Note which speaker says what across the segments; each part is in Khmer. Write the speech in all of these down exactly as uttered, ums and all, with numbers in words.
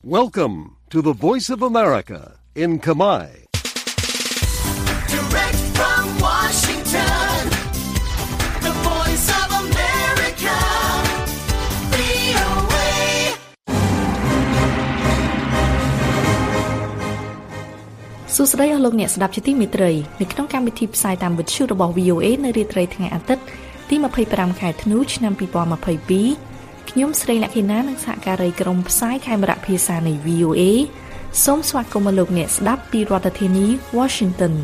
Speaker 1: Welcome to the Voice of America in Khmer.
Speaker 2: Direct from Washington, the Voice of America, វី អូ เอ
Speaker 3: សួស្តីអស់លោកអ្នកស្ដាប់ជាទីមេត្រីនៅក្នុងកម្មវិធីផ្សាយតាមវិទ្យុរបស់ វី អូ เอ នៅរាត្រីថ្ងៃអាទិត្យទីยี่สิบห้าខែធ្នូឆ្នាំยี่สิบยี่สิบสองខ្ញុំស្រីលក្ខិណានិងសហការីក្រុមផ្សាយខេមរៈភាសានៃ វី អូ เอ សូមស្វាគមន៍លោកអ្នកស្ដាប់ពីរដ្ឋធានី Washington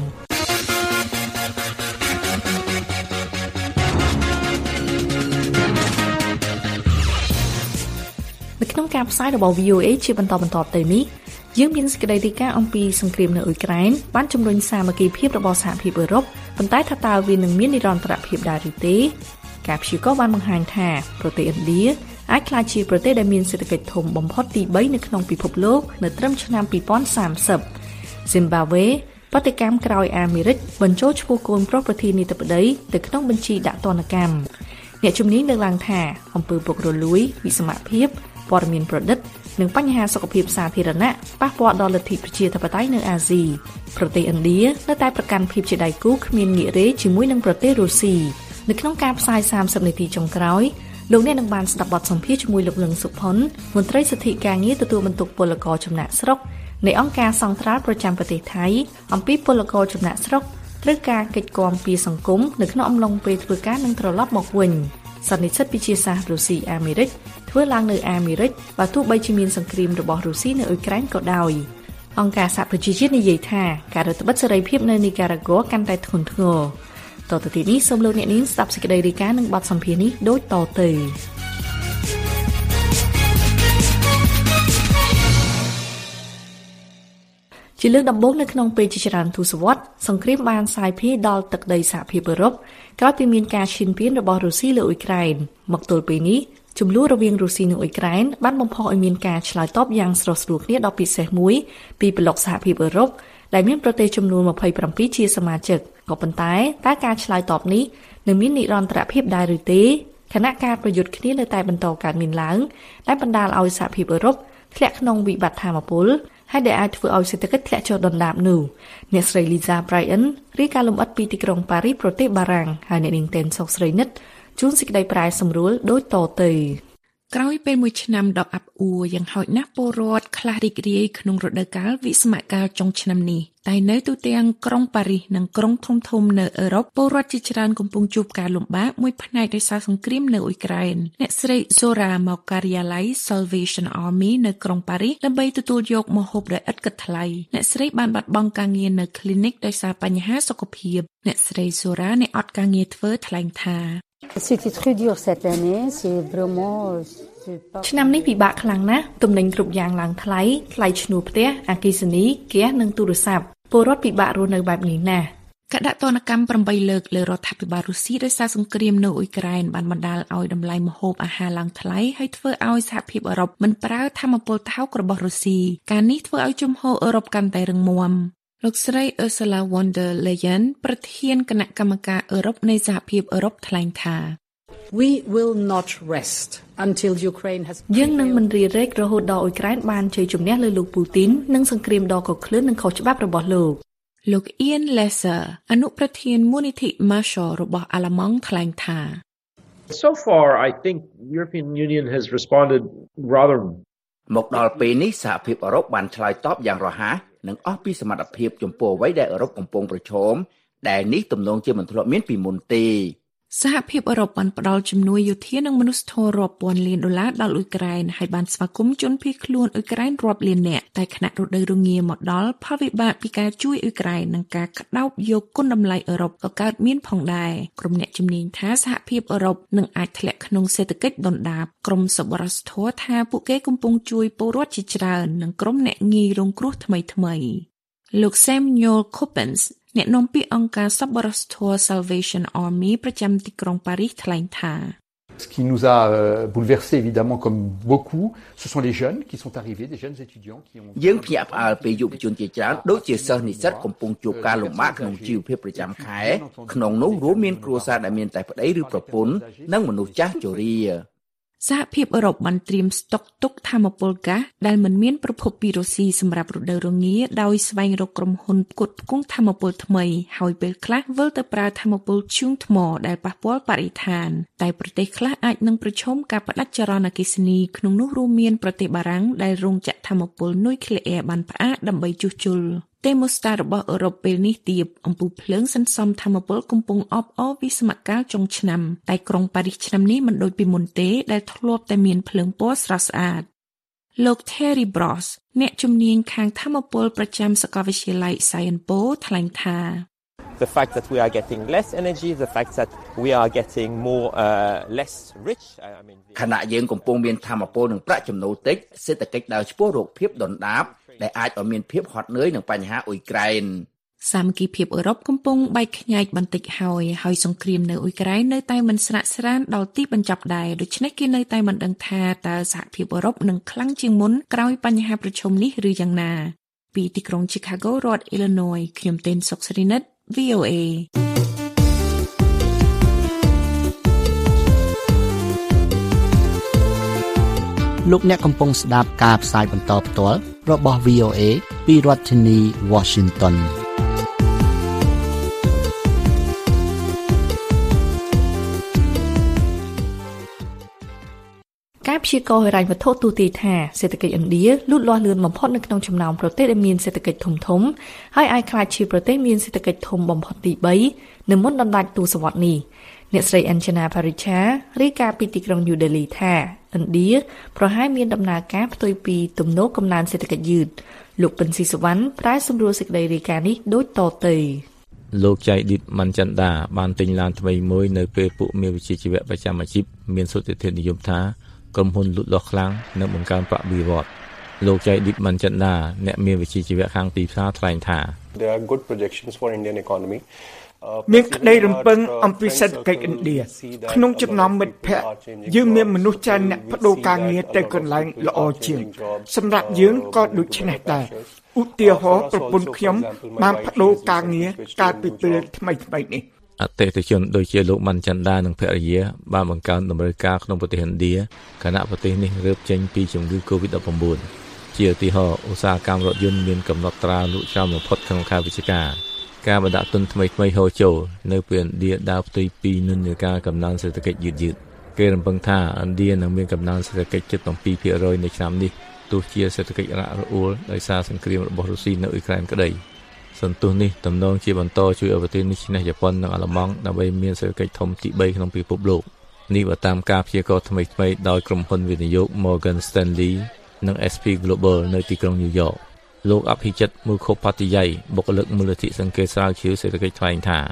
Speaker 3: នៅក្នុងការផ្សាយរបស់ វី អូ เอ ជាបន្តបន្ទាប់ទៅនេះយើងមានសេចក្តីរាយការណ៍អំពីសង្គ្រាមនៅអ៊ុយក្រែនបានជំរុញសាមគ្គីភាពរបស់សហភាពអឺរ៉ុបប៉ុន្តែថាតើវានឹងមាននិរន្តរភាពដែរឬទេការព្យាករណ៍បានបង្ហាញថាប្រទេសឥណ្ឌាអាចក្លាយជាប្រទេសដែលមានសេដ្ឋកិច្ចធំបំផុតទីបីនៅក្នុងពិភពលោកនៅត្រឹមឆ្នាំยี่สิบสามสิบ Zimbabwe ប្រតិកម្មក្រោយអាមេរិកបញ្ចូលឈ្មោះកូនប្រុសប្រធានាធិបតីទៅក្នុងបញ្ជីដាក់ទណ្ឌកម្មអ្នកជំនាញលើកឡើងថាអំពើពុករលួយវិសមភាពព័ត៌មានប្រឌិតនិងបញ្ហាសុខភាពសាធារណៈប៉ះពាល់ដល់លទ្ធិប្រជាធិបតេយ្យនៅអាស៊ីប្រទេសឥណ្ឌានៅតែប្រកាន់ភាពជាដៃគូគ្មានងាករេជាមួយនឹងប្រទេសរុស្ស៊ីនៅក្នុងការផ្សាយសាមសិបនាទីចុងក្រោយលោកអ្នកនឹងបានស្ដាប់បទសម្ភាសន៍ជាមួយលោកលឹងសុផុនមន្ត្រីសិទ្ធិការងារទទួលបន្ទុកពលករចំណាក់ស្រុកនៃអង្គការសង្ត្រាល់ប្រចាំប្រទេសថៃអំពីពលករចំណាក់ស្រុកត្រូវការកិច្ចគាំពីសង្គមនៅក្នុងអំឡុងពេលធ្វើការនឹងត្រឡប់មកវិញសន្និសីទវិទ្យាសាស្ត្ររុស្ស៊ីអាមេរិកធ្វើឡើងនៅអាមេរិកបើទោះបីជាមានសង្គ្រាមរបស់រុស្ស៊ីនៅអ៊ុយក្រែនក៏ដោយអង្គការសហប្រជាជាតិនិយាយថាការរឹតបន្តឹងសេរីភាពនៅនីការ៉ាហ្គ័រកាន់តែធ្ងន់ធ្ងរតទៅទីនេះសូមលោកអ្នកនាងស្ដាប់សេចក្តីរាយការណ៍និងបទសម្ភាសន៍នេះដូចតទៅជាលើកដំបូងនៅក្នុងពេលជាច្រើនទសវត្សរ៍សង្គ្រាមបានសាយភាយដល់ទឹកដីសហភាពអឺរ៉ុបក្រោយពីមានការឈានពានរបស់រុស្ស៊ីលើអ៊ុយក្រែនមកទល់ពេលនេះជម្លោះរវាងរុស្ស៊ីនិងអ៊ុយក្រែនបានបំផុសឲ្យមានការឆ្លើយតបយ៉ាងស្រស់ស្រួលគ្នាដ៏ពិសេសមួយពីប្លុកសហភាពអឺរ៉ុបដែលមានប្រទេសចំនួនยี่สิบเจ็ดជាសមាជិកក៏ប៉ុន្តែតើការឆ្លើយតបនេះនឹងមាននិរន្តរភាពដែរឬទេខណៈការប្រយុទ្ធគ្នានៅតែបន្តកើតមានឡើងដែលបណ្ដាលឲ្យសហភាពអឺរ៉ុបធ្លាក់ក្នុងវិបត្តិថាមពលហើយដែលអាចធ្វើឲ្យសេដ្ឋកិច្ចធ្លាក់ចុះដុនដាបនោះអ្នកស្រី Lisa Bryan រាយការណ៍លម្អិតពីទីក្រុងប៉ារីសប្រទេសបារាំងហើយអ្នកនាងតែនសុកស្រីនិតជួនសេចក្តីប្រែសម្រួលដូចតទៅក្រោយពេលមួយឆ្នាំដ៏អាប់អួរយ៉ាងហោចណាស់ពលរដ្ឋខ្លះរីករាយក្នុងរដូវកាលវិស្មកាលចុងឆ្នាំនេះតែនៅទូទាំងក្រុងប៉ារីសនិងក្រុងធំៗនៅអឺរ៉ុបពលរដ្ឋជាច្រើនកំពុងជួបការលំបាកមួយផ្នែកដោយសារសង្គ្រាមនៅអ៊ុយក្រែនអ្នកស្រី Zora មកការិយាល័យ Salvation Army នៅក្រុងប៉ារីសដើម្បីទទួលយកម្ហូបដែលឥតគិតថ្លៃអ្នកស្រីបានបាត់បង់ការងារនៅ clinic ដោយសារបញ្ហាសុខភាពអ្នកស្រី Zora អ្នកអត់ការងារធ្វើថ្លែងថា
Speaker 4: C'était très dur cette année, c'est vraiment
Speaker 3: ឆ្នាំនេះពិបាកខ្លាំងណាស់ទំនិញគ្រប់យ៉ាងឡើងថ្លៃថ្លៃឈ្នួលផ្ទះអគ្គិសនីហ្គាសនិងទូរស័ព្ទពលរដ្ឋពិបាករស់នៅបែបនេះណាស់ការដាក់ទណ្ឌកម្មប្រាំបីលើកលើរដ្ឋាភិបាលរុស្ស៊ីដោយសារសង្គ្រាមនៅអ៊ុយក្រែនបានបណ្ដាលឲ្យតម្លៃម្ហូបអាហារឡើងថ្លៃហើយធ្វើឲ្យសហភាពអឺរ៉ុបមិនប្រើថាមពលថោករបស់រុស្ស៊ីការនេះធ្វើឲ្យជំហរអឺរ៉ុបកាន់តែរឹងមាំលោកស្រី Ursula von der Leyen ប្រធានគណៈកម្មការអឺរ៉ុបនៃសហភាពអឺរ៉ុបថ្លែងថា
Speaker 5: We will not rest until Ukraine has
Speaker 3: យើងនឹងមិនរារែករហូតដល់អ៊ុយក្រែនបានជ័យជំនះលើលោកពូទីននិងសង្គ្រាមដ៏កក្លឿននិងខុសច្បាប់របស់លោកលោក Ian Lesser អនុប្រធានមូលនិធិ Marshall របស់អាល្លឺម៉ង់ថ្លែងថា
Speaker 6: So far I think European Union has responded rather
Speaker 7: មកដល់ពេលនេះសហភាពអឺរ៉ុបបានឆ្លើយតបយ៉ាងរហ័សនិងអស់ពីសមត្ថភាពចំពោះអ្វីដែលអឺរ៉ុបកំពុងប្រឈមដែលនេះទំនងជាមិនធ្លាប់មានពីមុនទេសហភាពអឺរ៉ុបបានផ្ដល់ជំនួយយោធានិងមនុស្សធម៌រាប់ពាន់លានដុល្លារដល់អ៊ុយក្រែនហើយបានស្វាគមន៍ជនភៀសខ្លួនអ៊ុយក្រែនរាប់លាននាក់តែខណៈរដូវរងាមកដល់ផលវិបាកពីការជួយអ៊ុយក្រែននិងការក្តោបយកគុណតម្លៃអឺរ៉ុបក៏កើតមានផងដែរក្រុមអ្នកជំនាញថាសហភាពអឺរ៉ុបនឹងអាចធ្លាក់ក្នុងសេដ្ឋកិច្ចដុនដាបក្រុមសប្បុរសធម៌ថាពួកគេកំពុងជួយពលរដ្ឋជាច្រើននិងក្រុមអ្នកងាយរងគ្រោះថ្មីៗលោក Samuel Coppens អ្នកនាំពាក្យអង្គការសប្បុរសធម៌ Salvation Army ប្រចាំទីក្រុងប៉ារីសថ្លែងថា
Speaker 8: Ce qui nous a euh, bouleversé évidemment comme beaucoup, ce sont les jeunes qui sont arrivés, des jeunes étudiants qui ont
Speaker 7: យើងភ្ញាក់ផ្អើលពេលយុវជនជាច្រើនដូចជាសិស្សនិស្សិតកំពុងជួបការលំបាកក្នុងជីវភាពប្រចាំខែក្នុងនោះរួមមានគ្រួសារដែលមានតែប្តីឬប្រពន្ធនិងមនុស្សចាស់ជរា
Speaker 3: សហភាពអឺរ៉ុបបានត្រៀមស្តុកទុកថាមពលហ្គាសដែលមិនមានប្រភពពីរុស្ស៊ីសម្រាប់រដូវរងាដោយស្វែងរកក្រុមហ៊ុនផ្គត់ផ្គង់ថាមពលថ្មីហើយពេលខ្លះវិលទៅប្រើថាមពលធ្យូងថ្មដែលប៉ះពាល់បរិស្ថានតែប្រទេសខ្លះអាចនឹងប្រឈមការផ្ដាច់ចរន្តអគ្គិសនីក្នុងនោះរួមមានប្រទេសបារាំងដែលរោងចក្រថាមពលនុយក្លេអ៊ែរបានផ្អាកដើម្បីជួសជុលទេម៉ូស្តារបស់អឺរ៉ុបពេលនេះទាបអំពូលភ្លើងសន្សំថាមពលកំពុងអបអរវិស្មកាលចុងឆ្នាំតែក្រុងប៉ារីសឆ្នាំនេះមិនដូចពីមុនទេដែលធ្លាប់តែមានភ្លើងពណ៌ស្រស់ស្អាតលោក Thierry Bros អ្នកជំនាញខាងថាមពលប្រចាំសាកលវិទ្យាល័យ Sciences Po ថ្លែងថា
Speaker 9: The fact that we are getting less energy, the fact that we are getting more uh, less rich. I mean,
Speaker 7: ខណៈយើងកំពុងមានថាមពលនិងប្រាក់ចំណូលតិចសេដ្ឋកិច្ចដើរឆ្ពោះរកភាពដុនដាបដែលអាចឲ្យមានភាពហត់នឿយនឹងបញ្ហាអ៊ុយក្រែនសាមគ្គីភាពអឺរ៉ុបកំពុងបែកខ្ញែកបន្តិចហើយហើយសង្គ្រាមនៅអ៊ុយក្រែននៅតែមិនស្រាកស្រានដល់ទីបញ្ចប់ដែរដូច្នេះគេនៅតែមិនដឹងថាតើសហភាពអឺរ៉ុបនឹងខ្លាំងជាងមុនក្រោយបញ្ហាប្រឈមនេះឬយ៉ាងណាពីទីក្រុង Chicago រដ្ឋ Illinois ខ្ញុំទេនសុកសេរីនិត V O A
Speaker 10: លោកអ្នកកំពុងស្ដាប់ការផ្សាយបន្តផ្ទាល់របស់ V O A ពីរដ្ឋធានី Washington
Speaker 3: ការព្យាករណ៍ហិរញ្ញវត្ថុទូទាយថាសេដ្ឋកិច្ចឥណ្ឌាលូតលាស់លឿនបំផុតនៅក្នុងចំណោមប្រទេសដែលមានសេដ្ឋកិច្ចធំៗហើយអាចក្លាយជាប្រទេសមានសេដ្ឋកិច្ចធំបំផុតទីបីនៅមុនដណ្ដាច់ទសវត្សរ៍នេះអ្នកស្រី Anjana Paricha រាយការណ៍ពីទីក្រុង New Delhi ថាឥណ្ឌាប្រហែលមានដំណើរការផ្ទុយពីទំនោរកំណើនសេដ្ឋកិច្ចយឺតលោកពិនស៊ីសវណ្ណប្រែសម្រួលសេចក្តីរាយការណ៍នេះដូចតទៅ
Speaker 11: លោកចៃឌីតម៉ាន់ចន្ទាបានទិញឡានថ្មីមួយនៅពេលពួកមានវិជ្ជាជីវៈប្រចាំអាជីពមានសុទ្ធិធនិយមថាក្រុមហ៊ុនលូតលាស់ខ្លាំងនិងបង្កើនប្រាក់បៀវត្សលោកចៃឌីតម៉ាន់ចន្ទាអ្នកមានវិជ្ជាជីវៈខាងទីផ្សារថ្លែងថា
Speaker 12: There are good projections for Indian economy
Speaker 13: មានក្តីរំពឹងអំពីសេដ្ឋកិច្ចឥណ្ឌាក្នុងចំណោមមិត្តភ័ក្តិយើងមានមនុស្សច្រើនអ្នកបដូរការងារទៅកន្លែងល្អជាងសម្រាប់យើងក៏ដូចនេះដែរឧទាហរណ៍ប្រពន្ធខ្ញុំបានបដូរការងារកាលពីពេលថ្មីៗនេះ
Speaker 11: អតិថិជនដូចជាលោកម៉ាន់ចន្ទានិងភរិយាបានបង្កើនតម្រូវការក្នុងប្រទេសឥណ្ឌាខណៈប្រទេសនេះរើបចេញពីជំងឺ កូវីដ ដប់ប្រាំ៩ ជាឧទាហរណ៍ឧស្សាហកម្មរថយន្តមានកំណត់ត្រាលក់ច្រើនបំផុតក្នុងខែវិច្ឆិកាការបណ្ដាក់ទុនថ្មីថ្មីហូរចូលនៅពេលឥណ្ឌាដើរផ្ទុយពីនិន្នាការកំណើនសេដ្ឋកិច្ចយឺតយឺតគេរំពឹងថាឥណ្ឌានឹងមានកំណើនសេដ្ឋកិច្ចជិត bảyភាគរយ នៅឆ្នាំនេះទោះជាសេដ្ឋកិច្ចរអាក់រអួលដោយសារសង្គ្រាមរបស់រុស្ស៊ីនៅអ៊ុយក្រែនក្តីសន្ទុះនេះទំនងជាបន្តជួយឲ្យប្រទេសនេះឈ្នះជប៉ុននិងអាល្លឺម៉ង់ដើម្បីមានសេដ្ឋកិច្ចធំទីបីក្នុងពិភពលោកនេះបើតាមការព្យាករណ៍ថ្មីថ្មីដោយក្រុមហ៊ុនវិនិយោគ Morgan Stanley និង S and P Global នៅទីក្រុង New Yorkលោកអភិជិតមូខូផាទីយ៉ៃបុគ្គលិកមូលនិធិសង្កេតស្រាវជ្រាវសេដ្ឋកិច្ចថ្លែងថា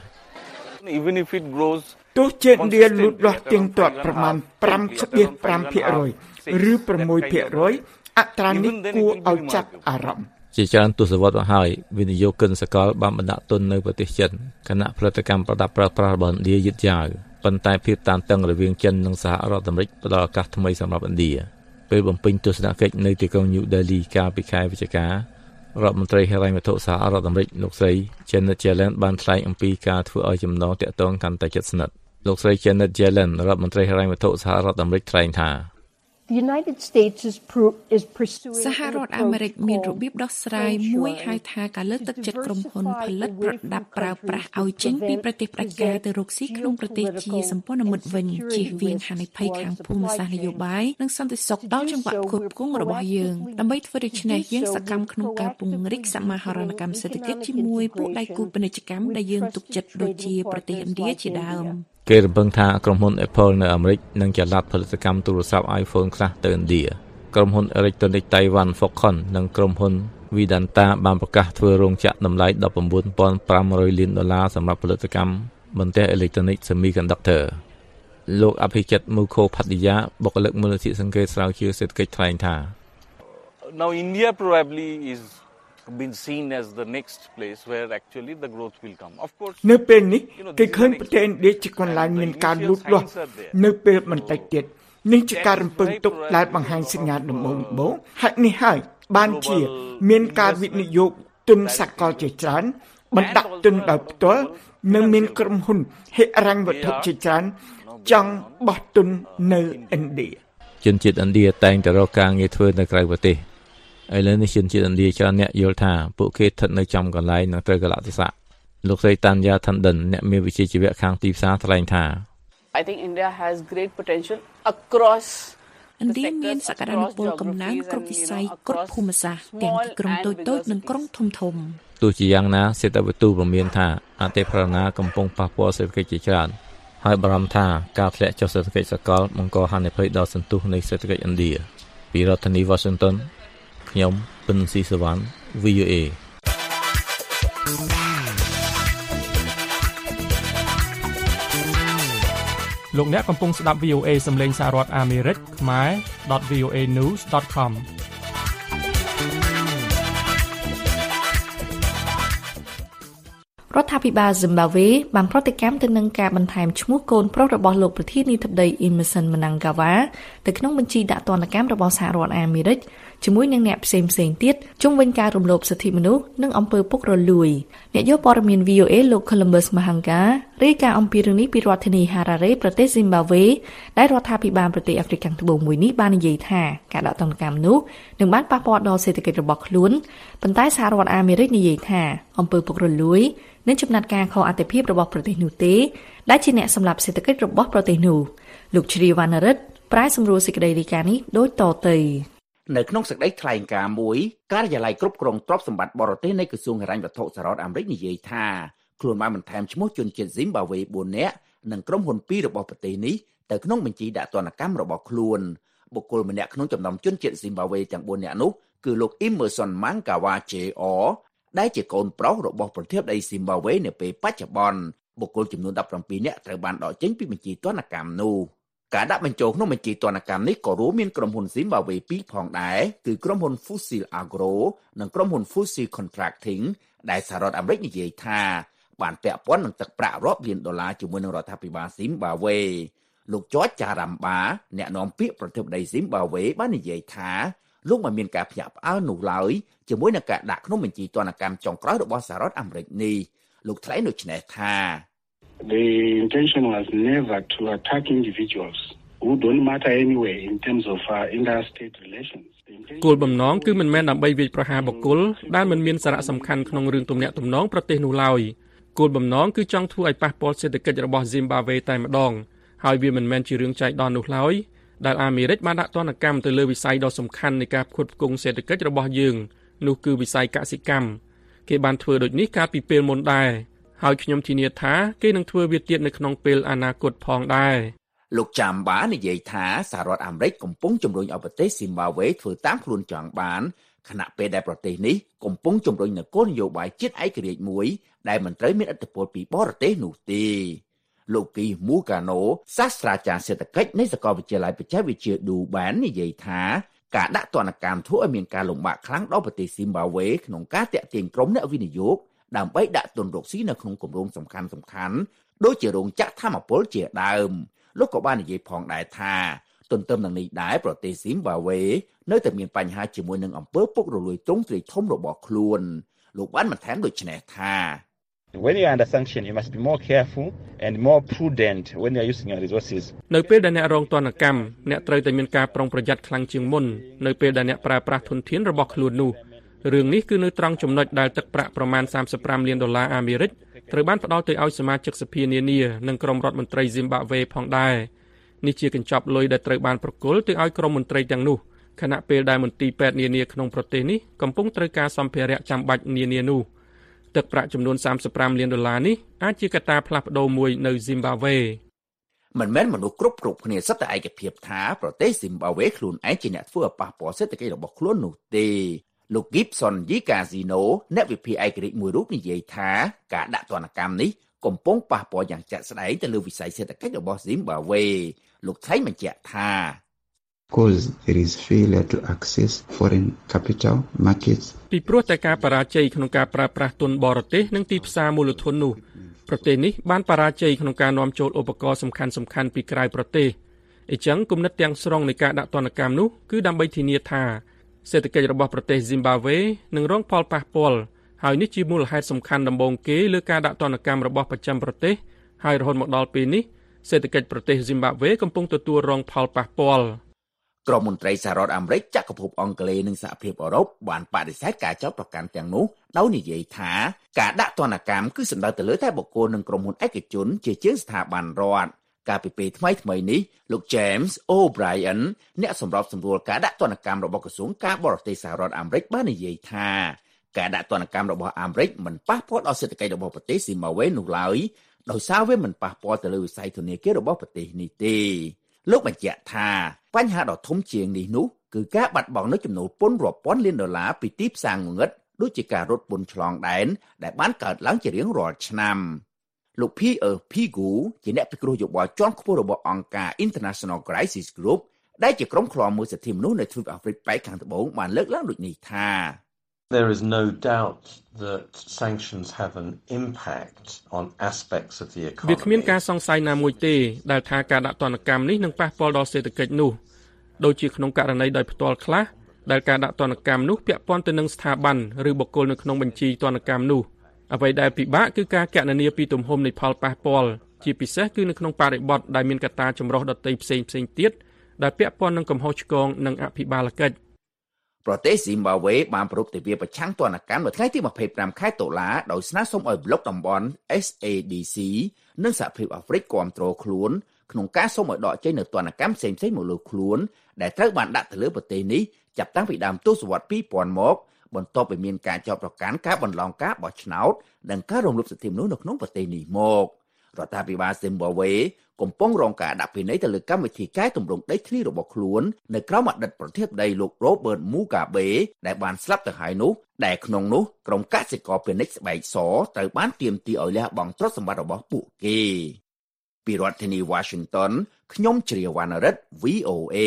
Speaker 12: Even if it grows
Speaker 13: ទោះជាឥណ្ឌាលូតលាស់ទៀងទាត់ប្រមាណ 5.5ភាគរយ ឬ 6ភាគរយ អត្រានេះគួរឲ្យចាប់អារម្មណ៍
Speaker 11: ជាច្រើនទសវត្សរ៍មកហើយវិនិយោគិនសកលបានបណ្ដាក់ទុននៅប្រទេសចិនគណៈផលិតកម្មប្រដាប់ប្រើប្រាស់របស់ឥណ្ឌាយឺតយ៉ាវប៉ុន្តែភាពតានតឹងរវាងចិននិងសហរដ្ឋអាមេរិកផ្ដល់ឱកាសថ្មីសម្រាប់ឥណ្ឌាពេលបំពេញទស្សនកិច្ចនៅទីក្រុង New Delhi កាលពីខែវិច្ឆិការដ្ឋមន្ត្រីហិរញ្ញវត្ថុសហរដ្ឋអាមេរិកលោកស្រី Janet Yellen បានថ្លែងអំពីការធ្វើឲ្យចំណងទាក់ទងកាន់តែជិតស្និទ្ធលោកស្រី Janet Yellen រដ្ឋមន្ត្រីហិរញ្ញវត្ថុសហរដ្ឋអាមេរិកថ្លែងថា
Speaker 14: The United States is, pro- is pursuing
Speaker 3: សហរដ្ឋអាមេរិកមានរបៀបដោះស្រាយមួយហៅថាការលើកទឹកចិត្តក្រុមហ៊ុនផលិតប្រដាប់ប្រើប្រាស់ឲ្យចេញពីប្រទេសផ្ដាច់ការទៅរកស៊ីក្នុងប្រទេសជាសម្ព័ន្ធមិត្តវិញជៀសវាងហានិភ័យខាងភូមិសាស្ត្រនយោបាយនិងសន្តិសុខដល់ចង្វាក់ផ្គត់ផ្គង់របស់យើងដើម្បីធ្វើដូច្នេះយើងសកម្មក្នុងការពង្រីកសមាហរណកម្មសេដ្ឋកិច្ចជាមួយពួកដៃគូពាណិជ្ជកម្មដែលយើងទុកចិត្តដូចជាប្រទេសឥណ្ឌាជាដើម
Speaker 11: គេរំពឹងថាក្រុមហ៊ុន Apple នៅអាមេរិកនឹងចល័តផលិតកម្មទូរស័ព្ទ iPhone ខ្លះទៅឥណ្ឌាក្រុមហ៊ុន Electronic Taiwan Foxconn និងក្រុមហ៊ុន Vedanta បានប្រកាសធ្វើរោងចក្រតម្លៃ ដប់ប្រាំបួនពាន់ប្រាំរយលានដុល្លារសម្រាប់ផលិតកម្មបន្ទះ Electronic Semiconductor លោកអភិជិតមូខូផាទីយ៉ាបុគ្គលិកមូលនិធិសង្កេតស្រាវជ្រាវសេដ្ឋកិច្ចថ្លែងថា
Speaker 12: Now India probably is been seen as the next place where actually the growth will come of course
Speaker 13: នៅពេលនេះគេឃើញប្រទេសឥណ្ឌាជាកន្លែងមានការលូតលាស់នៅពេលបន្តិចទៀតនេះជាការរំពឹងទុកដែលបង្ហាញសញ្ញាដំបូងៗហេតុនេះហើយបានជាមានការវិនិយោគទុនសកលជាច្រើនបណ្ដាក់ទុនដោយផ្ទាល់និងមានក្រុមហ៊ុនហិរញ្ញវត្ថុជាច្រើនចង់បោះទុននៅឥណ្ឌា
Speaker 11: ជនជាតិឥណ្ឌាតែងតែរកការងារធ្វើនៅក្រៅប្រទេសឥឡូវនេះជនជាតិឥណ្ឌាច្រើនអ្នកយល់ថាពួកគេស្ថិតនៅចំកន្លែងនិងត្រូវកលៈទេសៈលោកស្រីតាន់យ៉ាថាន់ដិនអ្នកមានវិជ្ជាជីវៈខាងទីផ្សារថ្លែងថា
Speaker 15: I think India has great potential across
Speaker 3: ឥណ្ឌាមានសក្តានុពលកំណើនគ្រប់វិស័យគ្រប់ភូមិសាស្ត្រទាំងទីក្រុងតូចៗនិងក្រុងធំធំ
Speaker 11: ទោះជាយ៉ាងណាសេដ្ឋវិទូព្រមានថាអតិផរណាកំពុងប៉ះពាល់សេដ្ឋកិច្ចជាច្រើនហើយបារម្ភថាការធ្លាក់ចុះសេដ្ឋកិច្ចសកលបង្កហានិភ័យដល់សន្ទុះនៃសេដ្ឋកិច្ចឥណ្ឌាពីរដ្ឋធានី Washington ខ្ញុំពិនស៊ីសវណ្ណ V O A
Speaker 16: លោកអ្នកកំពុងស្ដាប់ V O A សំឡេងសហរដ្ឋអាមេរិកខ្មែរ .v o a news dot com
Speaker 3: រដ្ឋាភិបាល Zimbabwe បានប្រតិកម្មទៅនឹងការបន្ថែមឈ្មោះកូនប្រុសរបស់លោកប្រធានាធិបតី Emmerson Mnangagwa ទៅក្នុងបញ្ជីដាក់ទណ្ឌកម្មរបស់សហរដ្ឋអាមេរិកជាមួយនឹងអ្នកផ្សេងៗទៀតជុំវិញការរំលោភសិទ្ធិមនុស្សនិងអំពើពុករលួយអ្នកយកព័ត៌មាន V O A លោក Columbus Mahanga រាយការណ៍អំពីរឿងនេះពីរដ្ឋធានី Harare ប្រទេស Zimbabwe ដែលរដ្ឋាភិបាលប្រទេសអាហ្វ្រិកខាងត្បូងមួយនេះបាននិយាយថាការដាក់ទណ្ឌកម្មនោះនឹងបានប៉ះពាល់ដល់សេដ្ឋកិច្ចរបស់ខ្លួនប៉ុន្តែសហរដ្ឋអាមេរិកនិយាយថាអំពើពុករលួយនិងចំណាត់ការខុសអត្ថិភាពរបស់ប្រទេសនោះទេដែលជាអ្នកសម្លាប់សេដ្ឋកិច្ចរបស់ប្រទេសនោះលោកជ្រាវណ្ណរិទ្ធប្រាយសម្រួលសេចក្តីរាយការណ៍នេះដូចតទៅ
Speaker 7: នៅក្នុងសេចក្តីថ្លែងការណ៍មួយការិយាល័យគ្រប់គ្រងទ្រព្យសម្បត្តិបរទេសនៃក្រសួងហិរញ្ញវត្ថុសហរដ្ឋអាមេរិកនិយាយថាខ្លួនបានបន្ថែមឈ្មោះជនជាតិ Zimbabwe បួននាក់និងក្រុមហ៊ុនពីររបស់ប្រទេសនេះទៅក្នុងបញ្ជីដាក់ទណ្ឌកម្មរបស់ខ្លួនបុគ្គលម្នាក់ក្នុងចំណោមជនជាតិ Zimbabwe ទាំងបួននាក់នោះគឺលោក Emmerson Mnangagwa ជេ អ ដែលជាកូនប្រុសរបស់ប្រធានាធិបតី Zimbabwe នៅពេលបច្ចុប្បន្នបុគ្គលចំនួនដប់ប្រាំពីរនាក់ត្រូវបានដកចេញពីបញ្ជីទណ្ឌកម្មនោះការដាក់បញ្ចូលក្នុងបញ្ជីទណ្ឌកម្មនេះក៏រួមមានក្រុមហ៊ុន Zimbabwe ពីរផងដែរគឺក្រុមហ៊ុន Fusil Agro និងក្រុមហ៊ុន Fusil Contracting ដែលសហរដ្ឋអាមេរិកនិយាយថាបានពាក់ព័ន្ធនឹងទឹកប្រាក់រាប់លានដុល្លារជាមួយនឹងរដ្ឋាភិបាល Zimbabwe លោក George Charamba អ្នកនាំពាក្យប្រធានាធិបតី Zimbabwe បាននិយាយថាលោកមិនមានការភ្ញាក់ផ្អើលនោះឡើយជាមួយនឹងការដាក់ក្នុងបញ្ជីទណ្ឌកម្មចុងក្រោយរបស់សហរដ្ឋអាមេរិកនេះលោកថ្លែងដូចនេះថា
Speaker 17: The intention was never to attack individuals who don't matter anyway in terms of uh, interstate relations.
Speaker 16: គោលបំណងគឺមិនមែនដើម្បីវាយប្រហារបុគ្គលដែលមិនមានសារៈសំខាន់ក្នុងរឿងទំនាក់ទំនងប្រទេសនោះឡើយគោលបំណងគឺចង់ធ្វើឲ្យប៉ះពាល់សេដ្ឋកិច្ចរបស់ Zimbabwe តែម្ដងហើយវាមិនមែនជារឿងចៃដន្យនោះឡើយដែលអាមេរិកបានដាក់ទណ្ឌកម្មទៅលើវិស័យដ៏សំខាន់នៃការផ្គត់ផ្គង់សេដ្ឋកិច្ចរបស់យើងនោះគឺវិស័យកសិកម្មគេបានធ្វើដូចនេះកាលពីពេលមុនដែរហើយខ្ញុំធានាថាគេនឹងធ្វើវាទៀតនៅក្នុងពេលអនាគតផងដែរ
Speaker 7: លោកចាំបានិយាយថាសហរដ្ឋអាមេរិកកំពុងជំរុញឲ្យប្រទេស Zimbabwe ធ្វើតាមខ្លួនចង់បានខណៈពេលដែលប្រទេសនេះកំពុងជំរុញនូវគោលនយោបាយជាតិឯករាជ្យមួយដែលមិនត្រូវមានឥទ្ធិពលពីបរទេសនោះទេលោកគីមូកាណូសាស្ត្រាចារ្យសេដ្ឋកិច្ចនៃសាកលវិទ្យាល័យបច្ចេកវិទ្យា Durban និយាយថាការដាក់ទណ្ឌកម្មធ្វើឲ្យមានការលំបាកខ្លាំងដល់ប្រទេស Zimbabwe ក្នុងការទាក់ទាញក្រុមអ្នកវិនិយោគដើម្បីដាក់ទុនរកស៊ីនៅក្នុងគម្រោងសំខាន់សំខាន់ដូចជារោងចក្រថាមពលជាដើមលោកក៏បាននិយាយផងដែរថាទន្ទឹមនឹងនេះដែរប្រទេស Zimbabwe នៅតែមានបញ្ហាជាមួយនឹងអំពើពុករលួយទ្រង់ទ្រាយធំរបស់ខ្លួនលោកបានបន្ថែមដូចនេះថា
Speaker 18: When you are under sanction you must be more careful and more prudent when you are using your resources
Speaker 16: នៅពេលដែលអ្នករងទណ្ឌកម្មអ្នកត្រូវតែមានការប្រុងប្រយ័ត្នខ្លាំងជាងមុននៅពេលដែលអ្នកប្រើប្រាស់ធនធានរបស់ខ្លួននោះរឿងនេះគឺនៅត្រង់ចំណុចដែលទឹកប្រាក់ប្រមាណសាមសិបប្រាំលានដុល្លារអាមេរិកត្រូវបានផ្ដល់ទៅឲ្យសមាជិកសភានានានិងក្រុមរដ្ឋមន្ត្រី Zimbabwe ផងដែរនេះជាកញ្ចប់លុយដែលត្រូវបានប្រគល់ទៅឲ្យក្រុមមន្ត្រីទាំងនោះខណៈពេលដែលមន្ទីរពេទ្យនានាក្នុងប្រទេសនេះកំពុងត្រូវការសម្ភារៈចាំបាច់នានានោះទឹកប្រាក់ចំនួនសាមសិបប្រាំលានដុល្លារនេះអាចជាកត្តាផ្លាស់ប្ដូរមួយនៅ Zimbabwe
Speaker 7: មិនមែនមនុស្សគ្រប់គ្រប់គ្នាសុទ្ធតែឯកភាពថាប្រទេស Zimbabwe ខ្លួនឯងជាអ្នកធ្វើឲ្យប៉ះពាល់សេដ្ឋកិច្ចរបស់ខ្លួននោះទេលោក Gibson Yikazino អ្នកវិភាគឯករាជ្យមួយរូបនិយាយថាការដាក់ទណ្ឌកម្មនេះកំពុងប៉ះពាល់យ៉ាងជាក់ស្ដែងទៅលើវិស័យសេដ្ឋកិច្ចរបស់ Zimbabwe លោកថ្លែងបញ្ជាក់ថា
Speaker 19: Because there is failure to access foreign capital markets
Speaker 16: ពីព្រោះតែការបរាជ័យក្នុងការប្រើប្រាស់ទុនបរទេសនិងទីផ្សារមូលធននោះប្រទេសនេះបានបរាជ័យក្នុងការនាំចូលឧបករណ៍សំខាន់ៗពីក្រៅប្រទេសអញ្ចឹងគំនិតទាំងស្រុងនៃការដាក់ទណ្ឌកម្មនោះគឺដើម្បីធានាថាសេដ្ឋកិច្ចរបស់ប្រទេស Zimbabwe នឹងរងផលប៉ះពាល់ហើយនេះជាមូលហេតុសំខាន់ដំបូងគេលើការដាក់ទណ្ឌកម្មរបស់ប្រចាំប្រទេសហើយរហូតមកដល់ពេលនេះសេដ្ឋកិច្ចប្រទេស Zimbabwe កំពុងទទួលរងផលប៉ះពាល់
Speaker 7: ក្រមមន្ត្រីសហរដ្ឋអាមេរិកចក្រភពអង់គ្លេសនិងសហភាពអឺរ៉ុបបានបដិសេធការចោទប្រកាន់ទាំងនោះដោយនិយាយថាការដាក់ទណ្ឌកម្មគឺសំដៅទៅលើតែបុគ្គលនិងក្រុមហ៊ុនឯកជនជាជាងស្ថាប័នរដ្ឋកាលពីពេលថ្មីថ្មីនេះលោក James O'Brien អ្នកសម្របសម្រួលការដាក់ទណ្ឌកម្មរបស់ក្រសួងការបរទេសសហរដ្ឋអាមេរិកបាននិយាយថាការដាក់ទណ្ឌកម្មរបស់អាមេរិកមិនប៉ះពាល់ដល់សេដ្ឋកិច្ចរបស់ប្រទេសស៊ីម៉ាវេនោះឡើយដោយសារវាមិនប៉ះពាល់ទៅលើវិស័យធនាគាររបស់ប្រទេសនេះទេលោកបញ្ជាក់ថាបញ្ហាដ៏ធំជាងនេះនោះគឺការបាត់បង់នូវចំណូលពន្ធរាប់ពាន់លានដុល្លារពីទីផ្សារងងឹតដូចជាការរត់ពន្ធឆ្លងដែនដែលបានកើតឡើងជារៀងរាល់ឆ្នាំលោក Pierre Pigu ជាអ្នកពិគ្រោះយោបល់ជាន់ខ្ពស់របស់អង្គការ International Crisis Group ដែលជាក្រុមឃ្លាំមើលសិទ្ធិមនុស្សនៅទ្វីបអាហ្វ្រិកប៉ែកខាងត្បូងបានលើកឡើងដូចនេះថា
Speaker 20: There is no doubt that sanctions have an impact on aspects of the economy.
Speaker 16: វាគ្មានការសង្ស័យណាមួយទេដែលថាការដាក់ទណ្ឌកម្មនេះនឹងប៉ះពាល់ដល់សេដ្ឋកិច្ចនោះដូចជាក្នុងករណីដោយផ្ទាល់ខ្លះដែលការដាក់ទណ្ឌកម្មនោះពាក់ព័ន្ធទៅនឹងស្ថាប័នឬបុគ្គលនៅក្នុងបញ្ជីទណ្ឌកម្មនោះអ្វីដែលពិបាកគឺការគណនាពីទំហំនៃផលប៉ះពាល់ជាពិសេសគឺនៅក្នុងបរិបទដែលមានកត្តាចម្រុះដទៃផ្សេងផ្សេងទៀតដែលពាក់ព័ន្ធនឹងកំហុសឆ្គងនិងអភិបាលកិច្ច
Speaker 7: ប្រទេសស៊ីម៉ាវេបានប្រពៃទិវាប្រឆាំងទណ្ឌកម្មនៅថ្ងៃទីម្ភៃប្រាំខែតុលាដោយស្នើសុំឲ្យប្លុកតំបន់ เอส เอ ดี ซี និងសហភាពអាហ្វ្រិកគាំទ្រខ្លួនក្នុងការសុំឲ្យដកចេញនូវទណ្ឌកម្មផ្សេងៗមកលើខ្លួនដែលត្រូវបានដាក់ទៅលើប្រទេសនេះចាប់តាំងពីដើមទសវត្សរ៍ពីរពាន់មកបន្ទាប់ពីមានការចោទប្រកាន់ការបន្លងការបោះឆ្នោតនិងការរំលោភសិទ្ធិមនុស្សនៅក្នុងប្រទេសនេះមករដ្ឋាភិបាលស៊ីម៉ាវេកំពុងរងការដាក់ពិន័យទៅលើកម្មវិធីកែតម្រង់ដីធ្លីរបស់ខ្លួននៅក្រោមអតីតប្រធានាធិបតីលោក Robert Mugabe ដែលបានស្លាប់ទៅហើយនោះដែលក្នុងនោះក្រុមកសិករពាណិជ្ជស្បែកសត្រូវបានទាមទារឲ្យលះបង់ទ្រព្យសម្បត្តិរបស់ពួកគេពីរដ្ឋធានី Washington ខ្ញុំជ្រាវវណ្ណរិទ្ធ វី អូ เอ